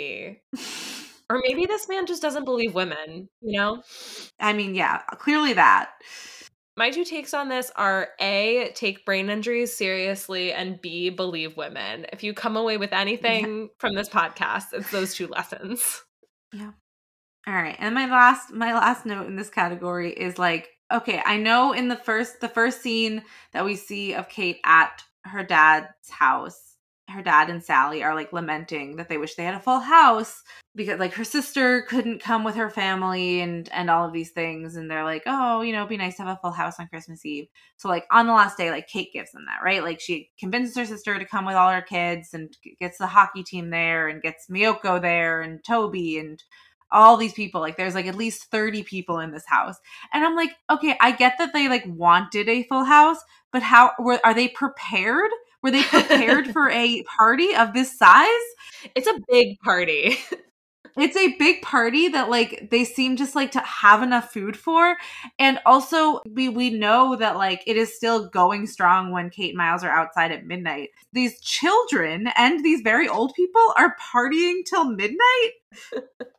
Or maybe this man just doesn't believe women, you know? I mean, yeah, clearly that. My 2 takes on this are A, take brain injuries seriously, and B, believe women. If you come away with anything from this podcast, it's those 2 lessons. Yeah. All right. And my last note in this category is like, okay, I know in the first scene that we see of Kate at her dad's house, her dad and Sally are like lamenting that they wish they had a full house because like her sister couldn't come with her family and all of these things. And they're like, oh, you know, it'd be nice to have a full house on Christmas Eve. So like on the last day, like Kate gives them that, right? Like she convinces her sister to come with all her kids and gets the hockey team there and gets Miyoko there and Toby and all these people. Like there's like at least 30 people in this house. And I'm like, okay, I get that they like wanted a full house, but are they prepared? Were they prepared for a party of this size? It's a big party. It's a big party that like they seem just like to have enough food for. And also we know that like it is still going strong when Kate and Miles are outside at midnight. These children and these very old people are partying till midnight.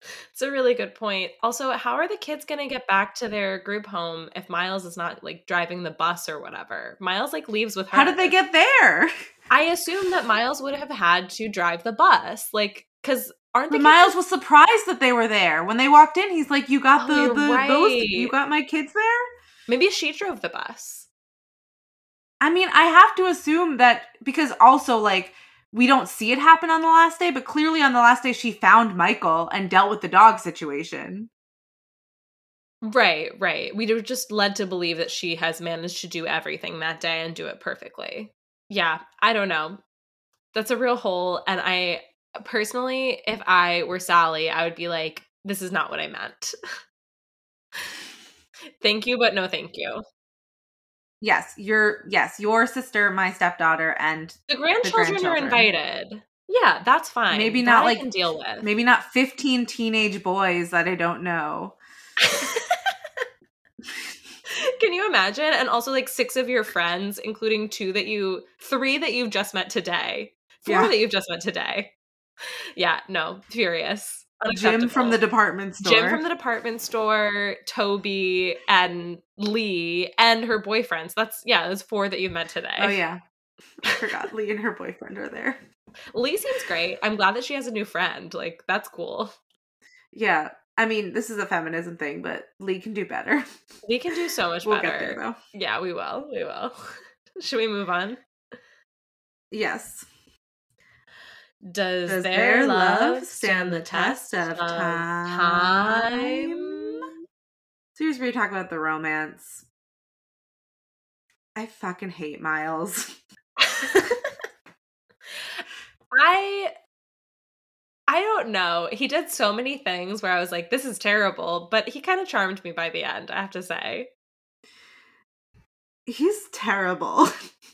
It's a really good point. Also, how are the kids going to get back to their group home if Miles is not like driving the bus or whatever? Miles like leaves with her. How did they get there? I assume that Miles would have had to drive the bus, like, because aren't the Miles was surprised that they were there when they walked in. He's like, "You got you got my kids there." Maybe she drove the bus. I mean, I have to assume that because also like we don't see it happen on the last day, but clearly on the last day she found Michael and dealt with the dog situation. Right. We were just led to believe that she has managed to do everything that day and do it perfectly. Yeah, I don't know. That's a real hole. And I personally, if I were Sally, I would be like, this is not what I meant. Thank you, but no thank you. Yes, your sister, my stepdaughter, and the grandchildren are invited. Yeah, that's fine. Maybe that not I like can deal with. Maybe not 15 teenage boys that I don't know. Can you imagine? And also like 6 of your friends, including 3 that you've just met today. 4 that you've just met today. Yeah, no, furious. Jim from the department store. Toby and Lee and her boyfriends. That's 4 that you've met today. Oh yeah. I forgot Lee and her boyfriend are there. Lee seems great. I'm glad that she has a new friend. Like, that's cool. Yeah. I mean, this is a feminism thing, but Lee can do better. Lee can do so much better. We'll get there, though. Yeah, we will. Should we move on? Yes. Does their love stand the test of time? So here's where you talk about the romance. I fucking hate Miles. I don't know. He did so many things where I was like, this is terrible, but he kind of charmed me by the end, I have to say. He's terrible.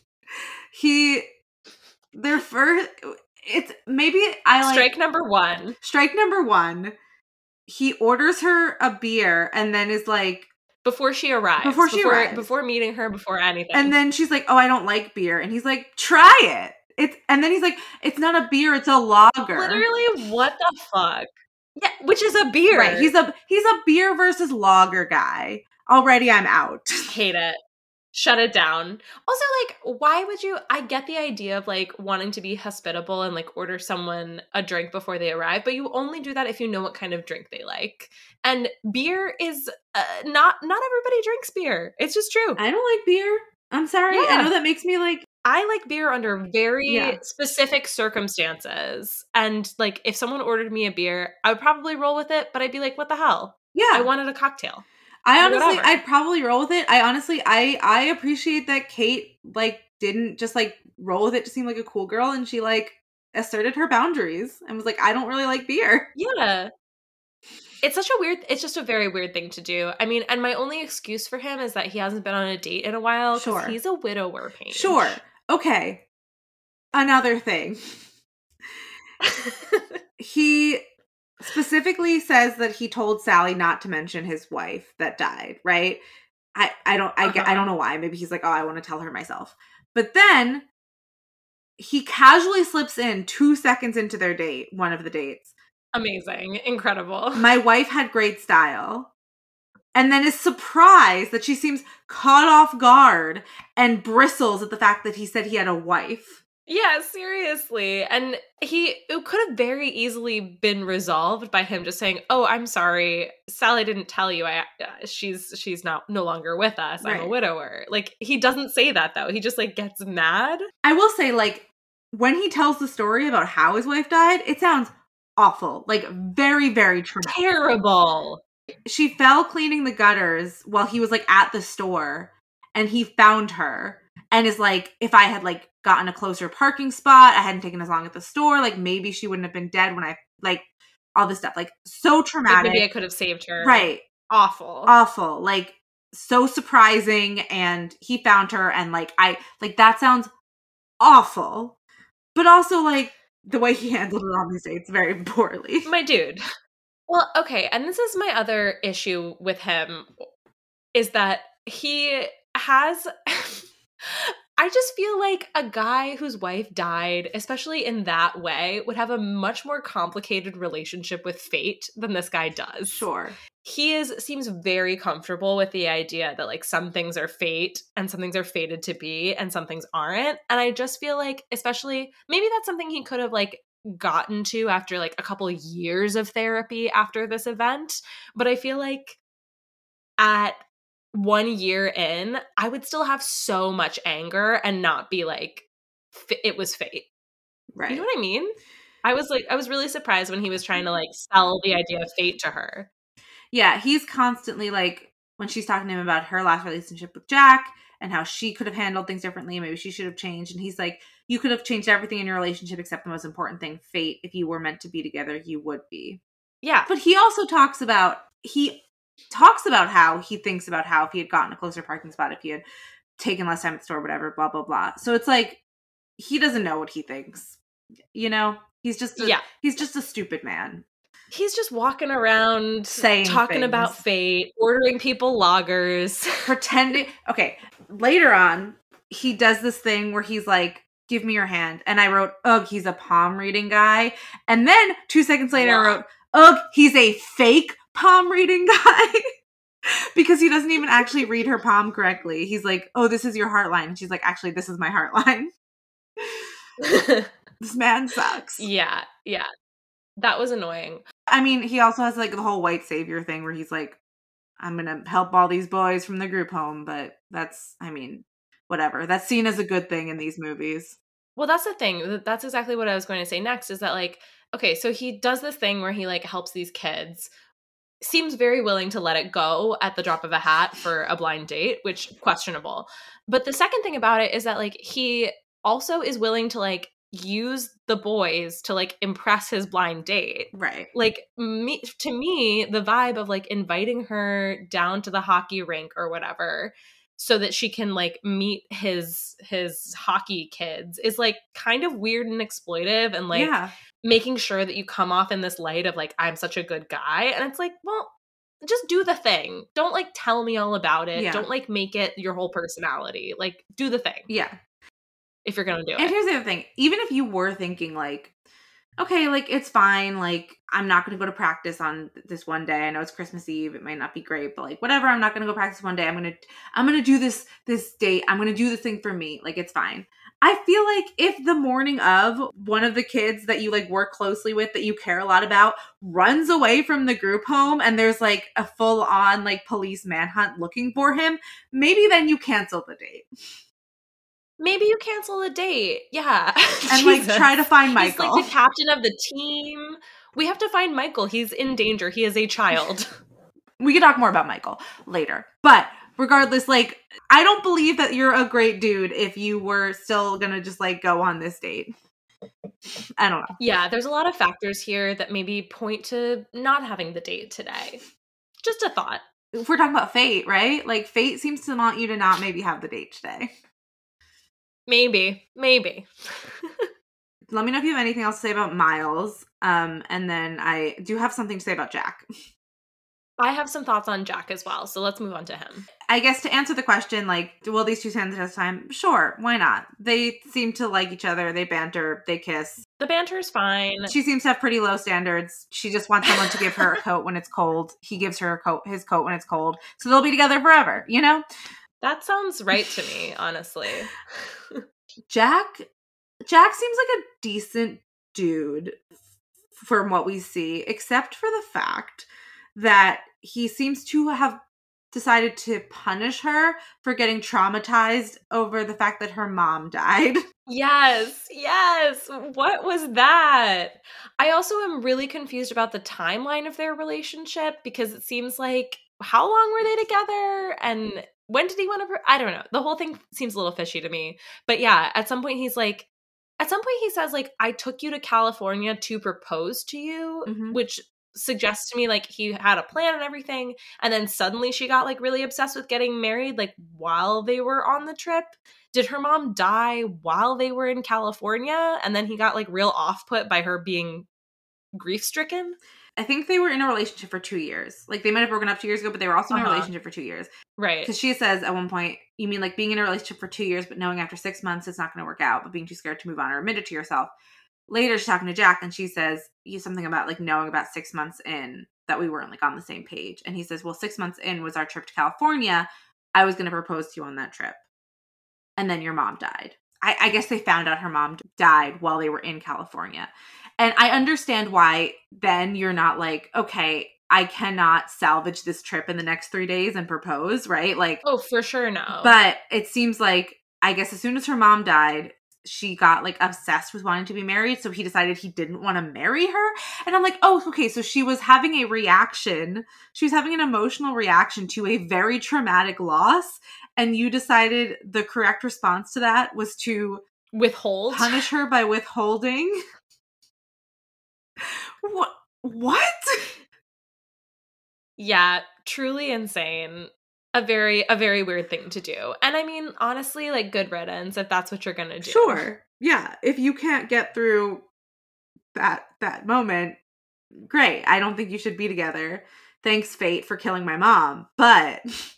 Strike number one. He orders her a beer and then is like, before she arrives. Before meeting her, before anything. And then she's like, oh, I don't like beer. And he's like, try it. And then he's like, it's not a beer, it's a lager. Literally, what the fuck? Yeah, which is a beer. Right. He's a beer versus lager guy. Already I'm out. Hate it. Shut it down. Also, like, why would you? I get the idea of like wanting to be hospitable and like order someone a drink before they arrive, but you only do that if you know what kind of drink they like. And beer is not everybody drinks beer. It's just true. I don't like beer. I'm sorry. Yeah. I know that makes me like. I like beer under very specific circumstances. And like if someone ordered me a beer, I would probably roll with it, but I'd be like, what the hell? Yeah. I wanted a cocktail. I'd probably roll with it. I appreciate that Kate like didn't just like roll with it to seem like a cool girl, and she like asserted her boundaries and was like, I don't really like beer. Yeah. It's just a very weird thing to do. I mean, and my only excuse for him is that he hasn't been on a date in a while. Sure. He's a widower, Paige. Sure. Okay. Another thing. He specifically says that he told Sally not to mention his wife that died, right? I don't know why. Maybe he's like, oh, I want to tell her myself. But then he casually slips in 2 seconds into their date, one of the dates. Amazing. Incredible. My wife had great style. And then is surprised that she seems caught off guard and bristles at the fact that he said he had a wife. Yeah, seriously. And it could have very easily been resolved by him just saying, oh, I'm sorry, Sally didn't tell you she's no longer with us. I'm a widower. Like, he doesn't say that, though. He just, like, gets mad. I will say, like, when he tells the story about how his wife died, it sounds awful. Like, very, very traumatic. Terrible. She fell cleaning the gutters while he was, like, at the store, and he found her. And is like, if I had, like, gotten a closer parking spot, I hadn't taken as long at the store, like, maybe she wouldn't have been dead when I, like, all this stuff. Like, so traumatic. Like maybe I could have saved her. Right. Awful. Like, so surprising, and he found her, and, like, that sounds awful. But also, like, the way he handled it on these dates very poorly. My dude. Well, okay, and this is my other issue with him, is that he has... I just feel like a guy whose wife died, especially in that way, would have a much more complicated relationship with fate than this guy does. Sure. He seems very comfortable with the idea that like some things are fate and some things are fated to be and some things aren't. And I just feel like, especially, maybe that's something he could have like gotten to after like a couple of years of therapy after this event. But I feel like at 1 year in, I would still have so much anger and not be like, it was fate. Right. You know what I mean? I was really surprised when he was trying to like sell the idea of fate to her. Yeah, he's constantly like, when she's talking to him about her last relationship with Jack and how she could have handled things differently, maybe she should have changed. And he's like, you could have changed everything in your relationship except the most important thing, fate. If you were meant to be together, you would be. Yeah. But he also talks about how he thinks about how if he had gotten a closer parking spot, if he had taken less time at the store, whatever, blah, blah, blah. So it's like, he doesn't know what he thinks. You know? He's just a stupid man. He's just walking around saying talking things about fate, ordering people lagers, pretending. Okay, later on, he does this thing where he's like, give me your hand. And I wrote, ugh, he's a palm reading guy. And then 2 seconds later, I wrote, ugh, he's a fake palm reading guy. Because he doesn't even actually read her palm correctly. He's like, oh, this is your heart line. And she's like, actually, this is my heart line. This man sucks. Yeah. That was annoying. I mean, he also has like the whole white savior thing where he's like, I'm going to help all these boys from the group home. But that's, I mean, whatever. That's seen as a good thing in these movies. Well, that's the thing. That's exactly what I was going to say next is that like, okay, so he does this thing where he like helps these kids, seems very willing to let it go at the drop of a hat for a blind date, which questionable. But the second thing about it is that like he also is willing to like use the boys to like impress his blind date. Right. Like to me, the vibe of like inviting her down to the hockey rink or whatever so that she can like meet his hockey kids is like kind of weird and exploitive and like making sure that you come off in this light of like, I'm such a good guy. And it's like, well, just do the thing. Don't like tell me all about it. Don't like make it your whole personality. Like do the thing. Yeah. If you're going to do it. And here's the other thing. Even if you were thinking like, okay, like it's fine. Like I'm not going to go to practice on this one day. I know it's Christmas Eve. It might not be great, but like whatever. I'm not going to go practice one day. I'm going to do this date. I'm going to do this thing for me. Like it's fine. I feel like if the morning of one of the kids that you like work closely with that you care a lot about runs away from the group home and there's like a full on like police manhunt looking for him, maybe then you cancel the date. Maybe you cancel the date. Yeah. And like try to find Michael. He's like the captain of the team. We have to find Michael. He's in danger. He is a child. We can talk more about Michael later. But regardless, like, I don't believe that you're a great dude if you were still gonna just like go on this date. I don't know. Yeah, there's a lot of factors here that maybe point to not having the date today. Just a thought. If we're talking about fate, right? Like fate seems to want you to not maybe have the date today. Maybe. Let me know if you have anything else to say about Miles. And then I do have something to say about Jack. I have some thoughts on Jack as well, so let's move on to him. I guess to answer the question, like, will these two stand the test of time? Sure, why not? They seem to like each other. They banter. They kiss. The banter is fine. She seems to have pretty low standards. She just wants someone to give her a coat when it's cold. He gives her his coat when it's cold. So they'll be together forever, you know? That sounds right to me, honestly. Jack seems like a decent dude from what we see, except for the fact that he seems to have decided to punish her for getting traumatized over the fact that her mom died. Yes. What was that? I also am really confused about the timeline of their relationship because it seems like, how long were they together? And when did he want to? I don't know. The whole thing seems a little fishy to me. But yeah, at some point he says like, I took you to California to propose to you, which suggests to me like he had a plan and everything. And then suddenly she got like really obsessed with getting married like while they were on the trip. Did her mom die while they were in California? And then he got like real off-put by her being grief-stricken? I think they were in a relationship for 2 years. Like they might have broken up 2 years ago, but they were also in a relationship for 2 years. Right. Because she says at one point, you mean like being in a relationship for 2 years, but knowing after 6 months it's not going to work out, but being too scared to move on or admit it to yourself. Later, she's talking to Jack, and she says something about like knowing about 6 months in that we weren't like on the same page. And he says, well, 6 months in was our trip to California. I was going to propose to you on that trip. And then your mom died. I guess they found out her mom died while they were in California. And I understand why then you're not like, okay, I cannot salvage this trip in the next 3 days and propose, right? Like, oh, for sure, no. But it seems like, I guess as soon as her mom died, she got like obsessed with wanting to be married. So he decided he didn't want to marry her. And I'm like, oh, okay. So she was having a reaction. She was having an emotional reaction to a very traumatic loss. And you decided the correct response to that was to withhold, punish her by withholding. What? Yeah, truly insane. A very weird thing to do. And I mean, honestly, like, good riddance if that's what you're gonna do. Sure. Yeah. If you can't get through that moment, great. I don't think you should be together. Thanks, fate, for killing my mom. But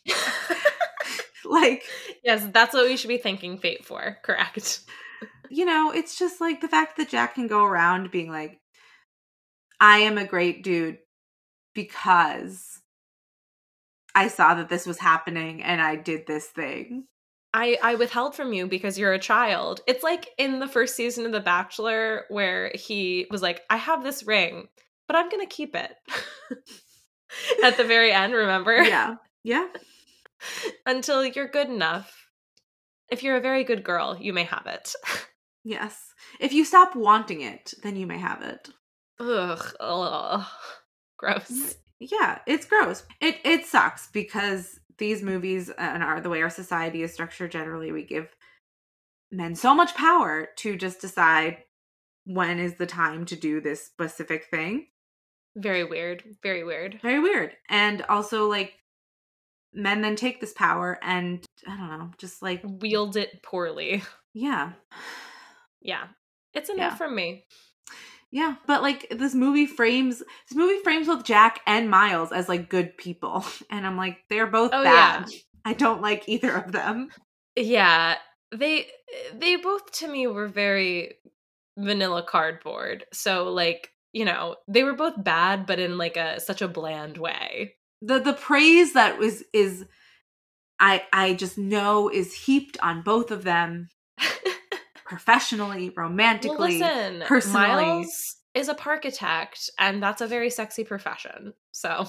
like, yes, that's what we should be thanking fate for. Correct. It's just like the fact that Jack can go around being like, I am a great dude because I saw that this was happening and I did this thing. I withheld from you because you're a child. It's like in the first season of The Bachelor where he was like, I have this ring, but I'm going to keep it. At the very end, remember? Yeah. Yeah. Until you're good enough. If you're a very good girl, you may have it. Yes. If you stop wanting it, then you may have it. Ugh. Gross. Yeah, it's gross. It sucks because these movies and the way our society is structured generally, we give men so much power to just decide when is the time to do this specific thing. Very weird. Very weird. Very weird. And also, like, men then take this power and, I don't know, just like wield it poorly. Yeah. Yeah. It's a no from me. Yeah, but like this movie frames both Jack and Miles as like good people. And I'm like, they're both bad. Yeah. I don't like either of them. Yeah. They both to me were very vanilla cardboard. So like, they were both bad, but in like such a bland way. The praise that is I just know is heaped on both of them. Professionally, romantically, well, listen, personally. Miles is a parkitect, and that's a very sexy profession. So,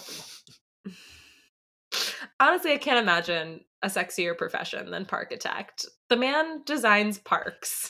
honestly, I can't imagine a sexier profession than parkitect. The man designs parks.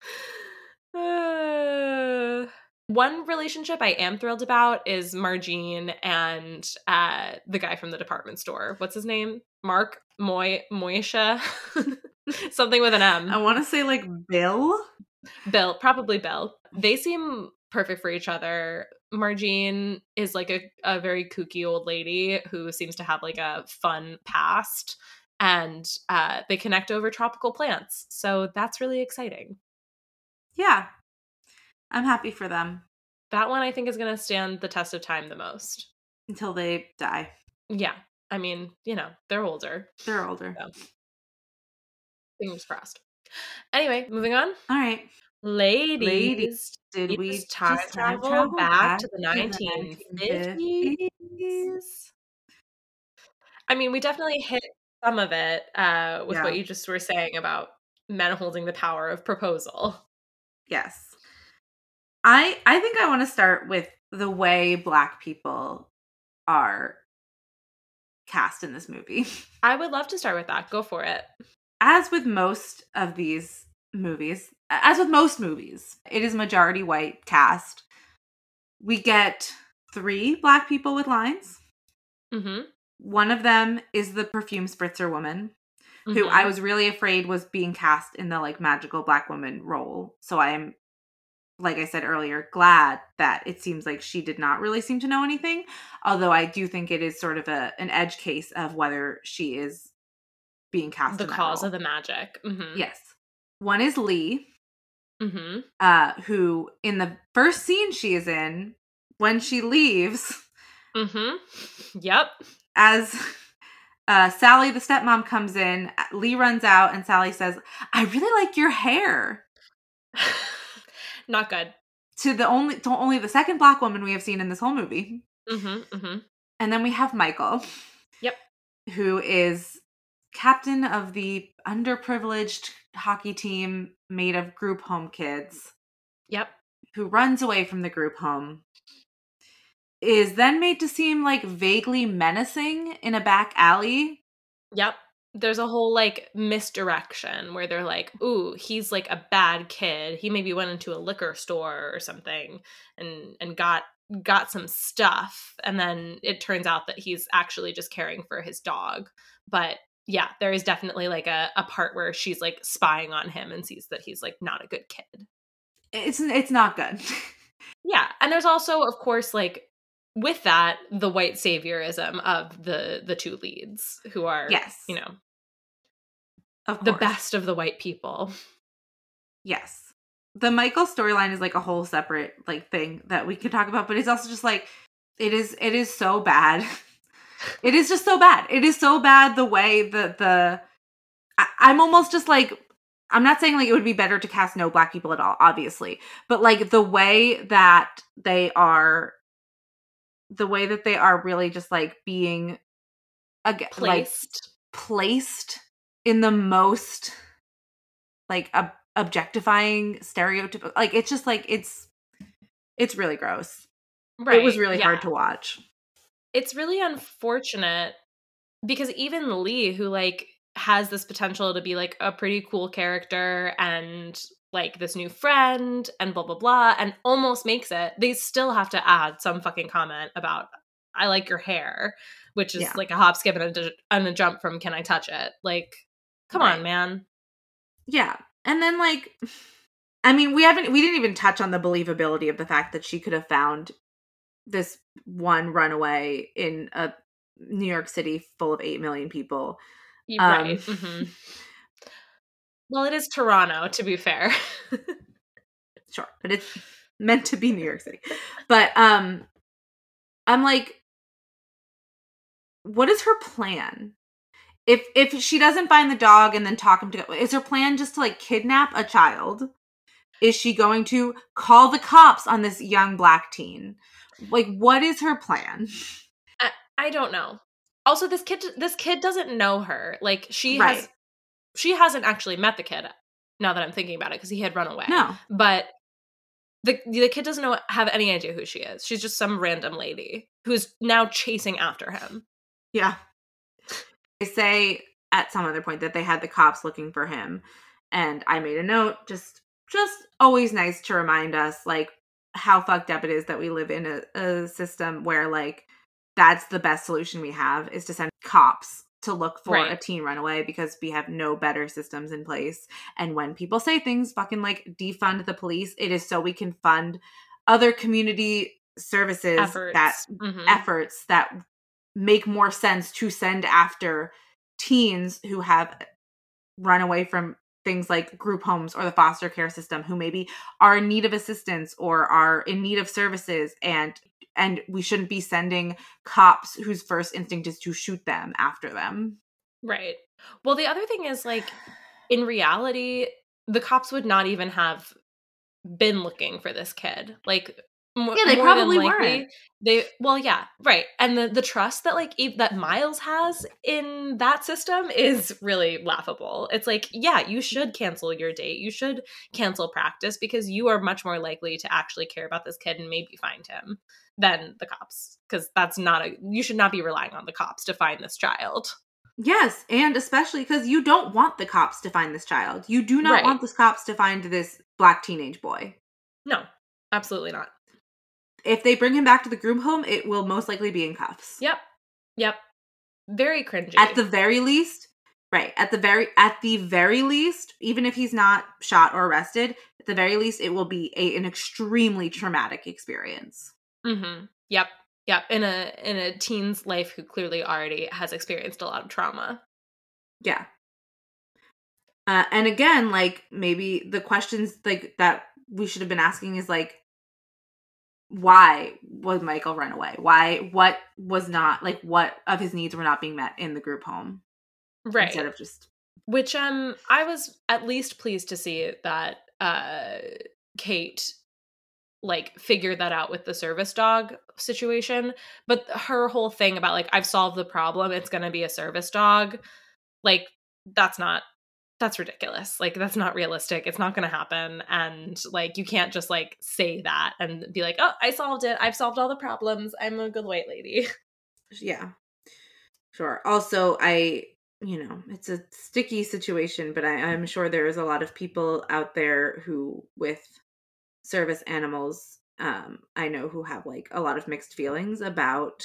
One relationship I am thrilled about is Margine and the guy from the department store. What's his name? Mark Moisha? Something with an M. I want to say like Bill. Probably Bill. They seem perfect for each other. Margine is like a very kooky old lady who seems to have like a fun past, and they connect over tropical plants. So that's really exciting. Yeah. I'm happy for them. That one I think is going to stand the test of time the most. Until they die. Yeah. I mean, they're older. They're older. So. Fingers crossed. Anyway, moving on. All right. Ladies, did we just time travel back to the 1950s? I mean, we definitely hit some of it with what you just were saying about men holding the power of proposal. Yes. I think I want to start with the way Black people are cast in this movie. I would love to start with that. Go for it. As with most of these movies, as with most movies, it is majority white cast. We get 3 Black people with lines. Mm-hmm. One of them is the perfume spritzer woman, who I was really afraid was being cast in the like magical Black woman role. So I am, like I said earlier, glad that it seems like she did not really seem to know anything. Although I do think it is sort of an edge case of whether she is being cast the cause of the magic. Mm-hmm. Yes. One is Lee, who in the first scene she is in, when she leaves, yep, as Sally, the stepmom, comes in. Lee runs out, and Sally says, "I really like your hair." Not good. To only the second black woman we have seen in this whole movie. Mm-hmm, mm-hmm. And then we have Michael. Yep. Who is captain of the underprivileged hockey team made of group home kids. Yep. Who runs away from the group home. Is then made to seem like vaguely menacing in a back alley. Yep. There's a whole like misdirection where they're like, ooh, he's like a bad kid. He maybe went into a liquor store or something and got some stuff. And then it turns out that he's actually just caring for his dog. But yeah, there is definitely like a part where she's like spying on him and sees that he's like not a good kid. It's not good. Yeah. And there's also, of course, like with that, the white saviorism of the two leads who are, yes, you know, the best of the white people. Yes. The Michael storyline is like a whole separate like thing that we can talk about, but it's also just like it is so bad. It is just so bad. It is so bad the way that I'm almost just like, I'm not saying like it would be better to cast no black people at all, obviously, but like the way that they are really just like being placed in the most like objectifying stereotypical, like it's just like it's really gross. Right. It was really hard to watch. It's really unfortunate because even Lee, who like has this potential to be like a pretty cool character and like this new friend and blah blah blah, and almost makes it, they still have to add some fucking comment about I like your hair, which is like a hop, skip, and a jump from can I touch it? Like, come on, man. Yeah. And then like, I mean, we didn't even touch on the believability of the fact that she could have found this one runaway in a New York City full of 8 million people. Right. Mm-hmm. Well, it is Toronto, to be fair. Sure, but it's meant to be New York City. But I'm like, what is her plan? If she doesn't find the dog and then talk him to, is her plan just to like kidnap a child? Is she going to call the cops on this young black teen? Like, what is her plan? I don't know. Also, this kid doesn't know her. Like, she hasn't actually met the kid, now that I'm thinking about it, because he had run away. No. But the kid doesn't have any idea who she is. She's just some random lady who's now chasing after him. Yeah. They say at some other point that they had the cops looking for him. And I made a note, just always nice to remind us, like, how fucked up it is that we live in a system where, like, that's the best solution we have is to send cops to look for a teen runaway because we have no better systems in place. And when people say things fucking like defund the police, it is so we can fund other community services efforts that make more sense to send after teens who have run away from things like group homes or the foster care system, who maybe are in need of assistance or are in need of services, and we shouldn't be sending cops whose first instinct is to shoot them after them. Right. Well, the other thing is, like, in reality, the cops would not even have been looking for this kid. Like, they probably weren't. Right. And the trust that like that Miles has in that system is really laughable. It's like, yeah, you should cancel your date. You should cancel practice because you are much more likely to actually care about this kid and maybe find him than the cops. Because you should not be relying on the cops to find this child. Yes, and especially because you don't want the cops to find this child. You do not want the cops to find this black teenage boy. No, absolutely not. If they bring him back to the group home, it will most likely be in cuffs. Yep. Very cringy. At the very least, right. At the very least, even if he's not shot or arrested, at the very least, it will be an extremely traumatic experience. Mm-hmm. Yep. In a teen's life who clearly already has experienced a lot of trauma. Yeah. And again, like, maybe the questions like that we should have been asking is like, why would Michael run away? What was not, like, what of his needs were not being met in the group home? Right. Instead of just... Which, I was at least pleased to see that, Kate, like, figured that out with the service dog situation. But her whole thing about, like, I've solved the problem, it's gonna be a service dog, like, that's ridiculous. Like, that's not realistic. It's not going to happen. And, like, you can't just, like, say that and be like, oh, I solved it. I've solved all the problems. I'm a good white lady. Yeah. Sure. Also, it's a sticky situation, but I'm sure there is a lot of people out there who, with service animals, I know, who have, like, a lot of mixed feelings about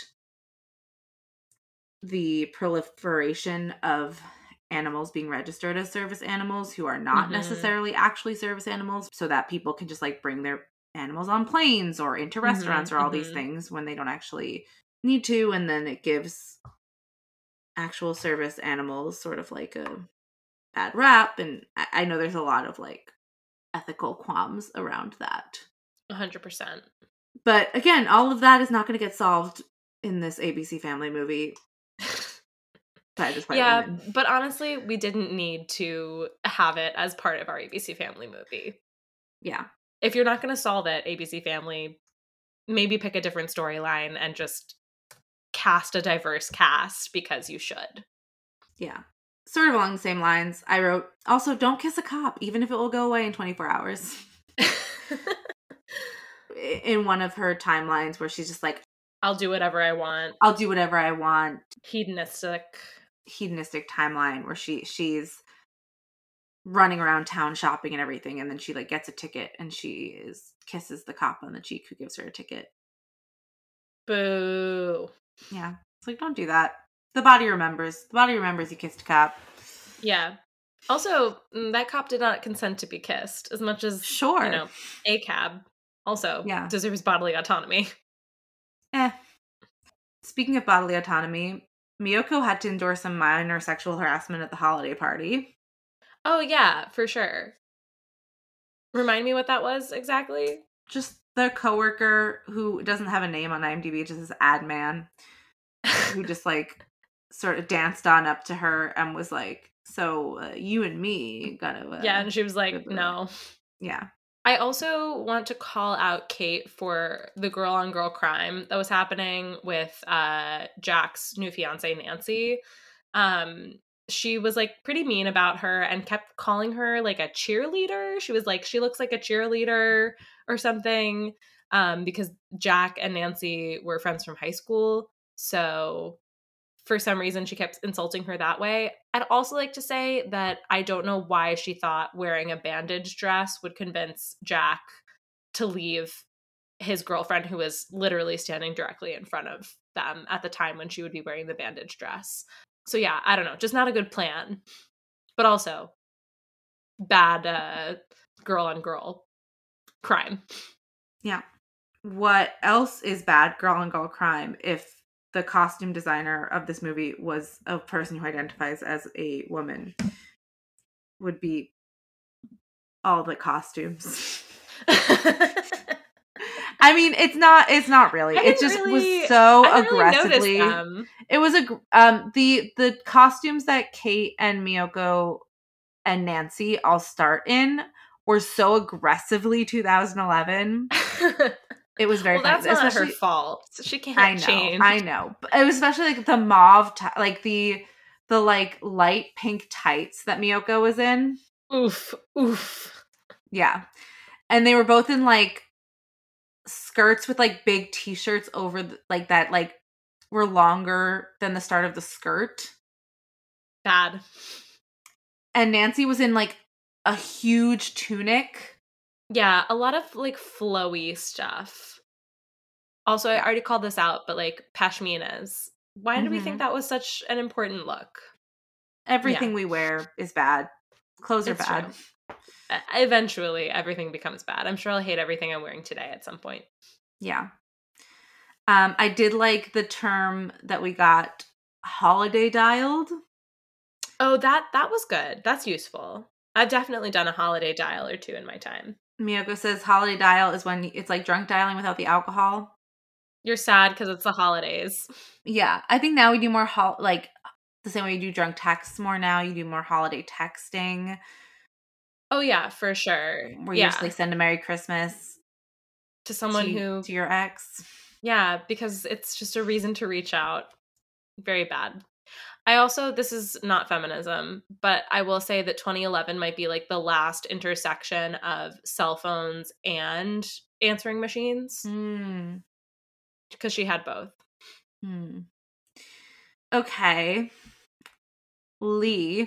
the proliferation of animals being registered as service animals who are not necessarily actually service animals, so that people can just, like, bring their animals on planes or into restaurants or all these things when they don't actually need to, and then it gives actual service animals sort of like a bad rap. And I know there's a lot of, like, ethical qualms around that. 100%. But again, all of that is not going to get solved in this ABC Family movie. Yeah, but honestly, we didn't need to have it as part of our ABC Family movie. Yeah. If you're not going to solve it, ABC Family, maybe pick a different storyline and just cast a diverse cast, because you should. Yeah. Sort of along the same lines, I wrote, also, don't kiss a cop, even if it will go away in 24 hours. In one of her timelines where she's just like, I'll do whatever I want. I'll do whatever I want. Hedonistic timeline where she's running around town shopping and everything, and then she, like, gets a ticket and kisses the cop on the cheek who gives her a ticket. Boo. Yeah. It's like, don't do that. The body remembers. The body remembers you kissed a cop. Yeah. Also, that cop did not consent to be kissed, as much as, sure, a cab also deserves bodily autonomy. Speaking of bodily autonomy, Miyoko had to endure some minor sexual harassment at the holiday party. Oh, yeah, for sure. Remind me what that was exactly? Just the coworker who doesn't have a name on IMDb, just this ad man, who just, like, sort of danced on up to her and was like, so you and me gotta... yeah, and she was like, no. Yeah. I also want to call out Kate for the girl-on-girl crime that was happening with Jack's new fiance, Nancy. She was, like, pretty mean about her and kept calling her, like, a cheerleader. She was like, she looks like a cheerleader or something, because Jack and Nancy were friends from high school. So for some reason, she kept insulting her that way. I'd also like to say that I don't know why she thought wearing a bandage dress would convince Jack to leave his girlfriend, who was literally standing directly in front of them at the time when she would be wearing the bandage dress. So yeah, I don't know. Just not a good plan. But also, bad girl-on-girl crime. Yeah. What else is bad girl-on-girl crime if the costume designer of this movie was a person who identifies as a woman? Would be all the costumes. I mean, it's not really. It just was so aggressively. It was the costumes that Kate and Miyoko and Nancy all start in were so aggressively 2011. It was very funny. That's not her fault. She can't change. I know. But it was especially, like, the mauve, like the like light pink tights that Miyoko was in. Oof. Yeah. And they were both in, like, skirts with, like, big t-shirts over like that, like, were longer than the start of the skirt. Bad. And Nancy was in, like, a huge tunic. Yeah, a lot of, like, flowy stuff. Also, I already called this out, but, like, pashminas. Why did we think that was such an important look? Everything we wear is bad. Clothes are bad. True. Eventually, everything becomes bad. I'm sure I'll hate everything I'm wearing today at some point. Yeah. I did like the term that we got, holiday dialed. Oh, that was good. That's useful. I've definitely done a holiday dial or two in my time. Miyoko says holiday dial is when it's like drunk dialing without the alcohol. You're sad because it's the holidays. Yeah. I think now we do more like the same way you do drunk texts more now. You do more holiday texting. Oh, yeah, for sure. Where you just like send a Merry Christmas to someone to your ex. Yeah, because it's just a reason to reach out. Very bad. I also, this is not feminism, but I will say that 2011 might be like the last intersection of cell phones and answering machines. Because she had both. Okay. Lee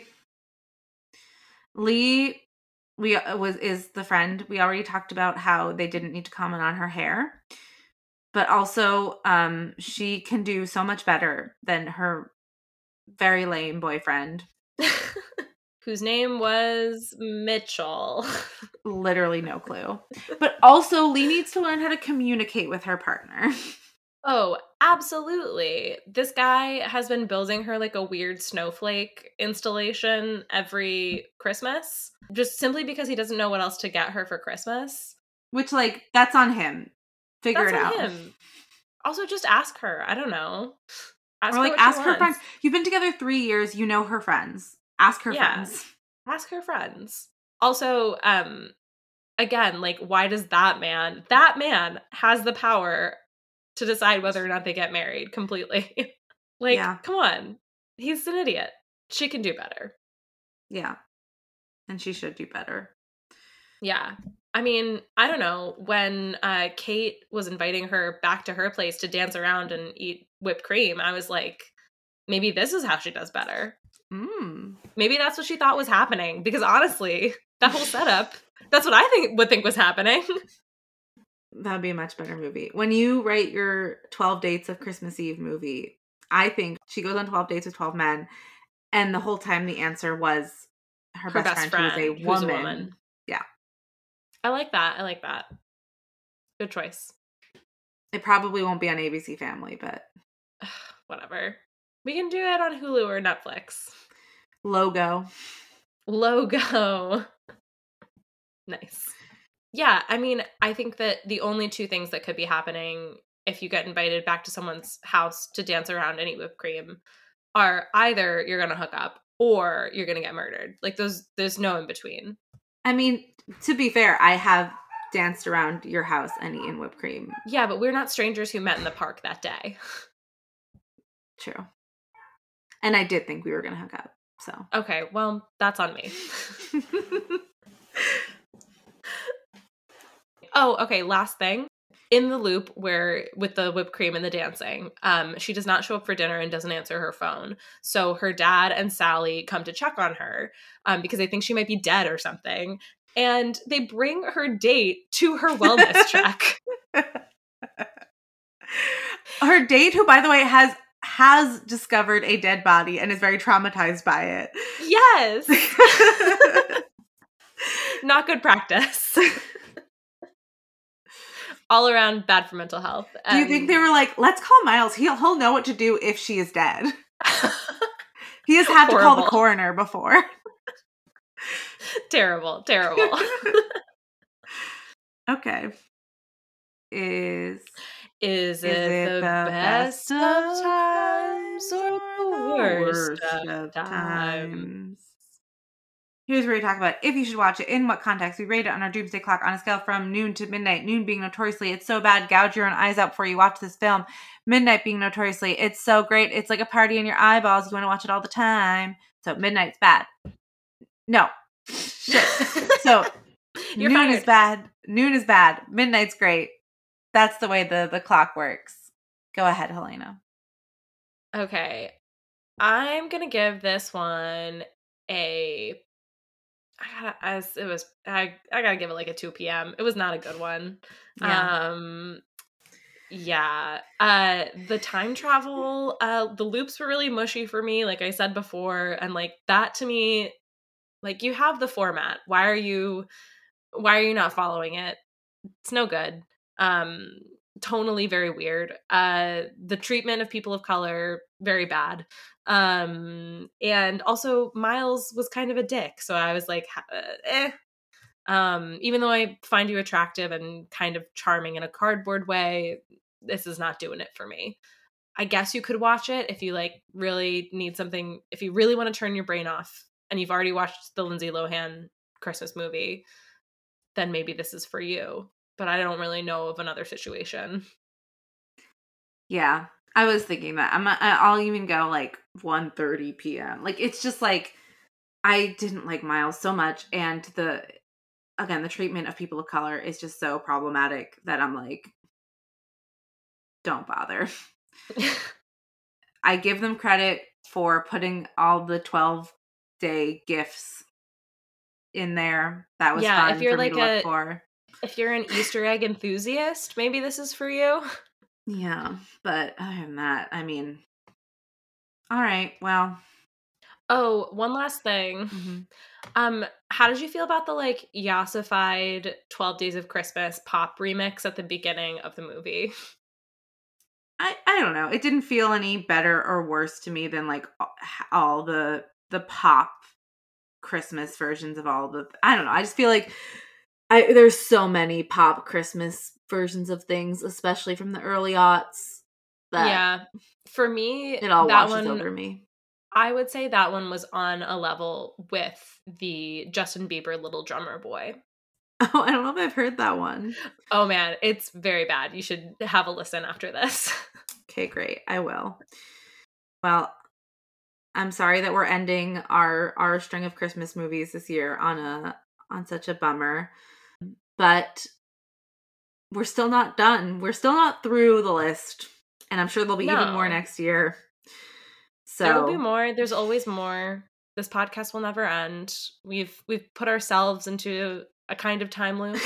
is the friend. We already talked about how they didn't need to comment on her hair. But also, she can do so much better than her very lame boyfriend. Whose name was Mitchell. Literally no clue. But also, Lee needs to learn how to communicate with her partner. Oh, absolutely. This guy has been building her like a weird snowflake installation every Christmas, just simply because he doesn't know what else to get her for Christmas. Which, like, that's on him. Figure it out. Him. Also, just ask her. I don't know. Ask her friends. You've been together 3 years. You know her friends. Ask her friends. Ask her friends. Also, again, like, why does that man has the power to decide whether or not they get married completely. Come on. He's an idiot. She can do better. Yeah. And she should do better. Yeah. I mean, I don't know. When Kate was inviting her back to her place to dance around and eat whipped cream, I was like, maybe this is how she does better. Maybe that's what she thought was happening. Because honestly, that whole setup, that's what I would think was happening. That'd be a much better movie. When you write your 12 Dates of Christmas Eve movie, I think she goes on 12 dates with 12 men, and the whole time the answer was her best friend who was a woman. Yeah. I like that. Good choice. It probably won't be on ABC Family, but whatever. We can do it on Hulu or Netflix. Logo. Nice. Yeah, I mean, I think that the only two things that could be happening if you get invited back to someone's house to dance around and eat whipped cream are either you're going to hook up or you're going to get murdered. Like, there's no in between. I mean, to be fair, I have danced around your house and eaten whipped cream. Yeah, but we're not strangers who met in the park that day. True. And I did think we were going to hook up, so. Okay, well, that's on me. Oh, okay, last thing. In the loop where with the whipped cream and the dancing, she does not show up for dinner and doesn't answer her phone. So her dad and Sally come to check on her because they think she might be dead or something. And they bring her date to her wellness check. Her date, who, by the way, has discovered a dead body and is very traumatized by it. Yes. Not good practice. All around bad for mental health. Do you think they were like, let's call Miles. He'll know what to do if she is dead. He has had to call the coroner before. Terrible. Okay. Is it the best of times or the worst of times? Here's where we talk about if you should watch it, in what context. We rate it on our doomsday clock on a scale from noon to midnight. Noon being notoriously, it's so bad, gouge your own eyes out before you watch this film. Midnight being notoriously, it's so great, it's like a party in your eyeballs. You want to watch it all the time. So midnight's bad. No. Shit. So You're noon fired. is bad. Noon is bad. Midnight's great. That's the way the clock works. Go ahead, Helena. Okay. I'm going to give this one a... I gotta give it like a 2 p.m. It was not a good one. Yeah. The time travel, the loops were really mushy for me, like I said before, and like that to me, like, you have the format. Why are you not following it? It's no good. Tonally very weird. The treatment of people of color, very bad. And also Miles was kind of a dick, so I was like, Even though I find you attractive and kind of charming in a cardboard way, this is not doing it for me. I guess you could watch it if you like really need something, if you really want to turn your brain off and you've already watched the Lindsay Lohan Christmas movie, then maybe this is for you. But I don't really know of another situation. Yeah, I was thinking that. I'll even go like 1:30 p.m. Like, it's just like, I didn't like Miles so much, and the treatment of people of color is just so problematic that I'm like, don't bother. I give them credit for putting all the 12-day gifts in there. That was fun if you're for like me to look for. If you're an Easter egg enthusiast, maybe this is for you. Yeah, but other than that, I mean, all right, well. Oh, one last thing. Mm-hmm. How did you feel about the like yassified 12 Days of Christmas pop remix at the beginning of the movie? I don't know. It didn't feel any better or worse to me than like all the pop Christmas versions of all the. I don't know. I just feel like there's so many pop Christmas versions of things, especially from the early aughts. Yeah, for me, it all washes over me. I would say that one was on a level with the Justin Bieber Little Drummer Boy. Oh, I don't know if I've heard that one. Oh man, it's very bad. You should have a listen after this. Okay, great. I will. Well, I'm sorry that we're ending our string of Christmas movies this year on such a bummer. But we're still not done. We're still not through the list. And I'm sure there'll be even more next year. So there will be more. There's always more. This podcast will never end. We've put ourselves into a kind of time loop.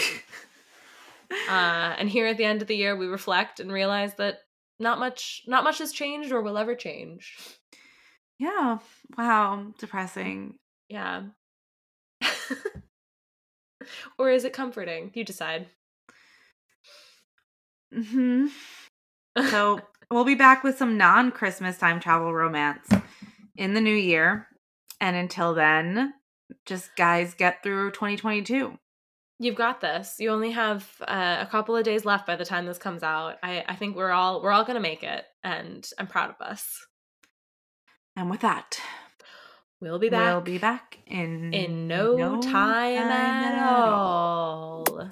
And here at the end of the year, we reflect and realize that not much has changed or will ever change. Yeah. Wow. Depressing. Yeah. Or is it comforting? You decide. So we'll be back with some non-Christmas time travel romance in the new year. And until then, just guys, get through 2022. You've got this. You only have a couple of days left by the time this comes out. I think we're all going to make it, and I'm proud of us. And with that, we'll be back. We'll be back in no time at all.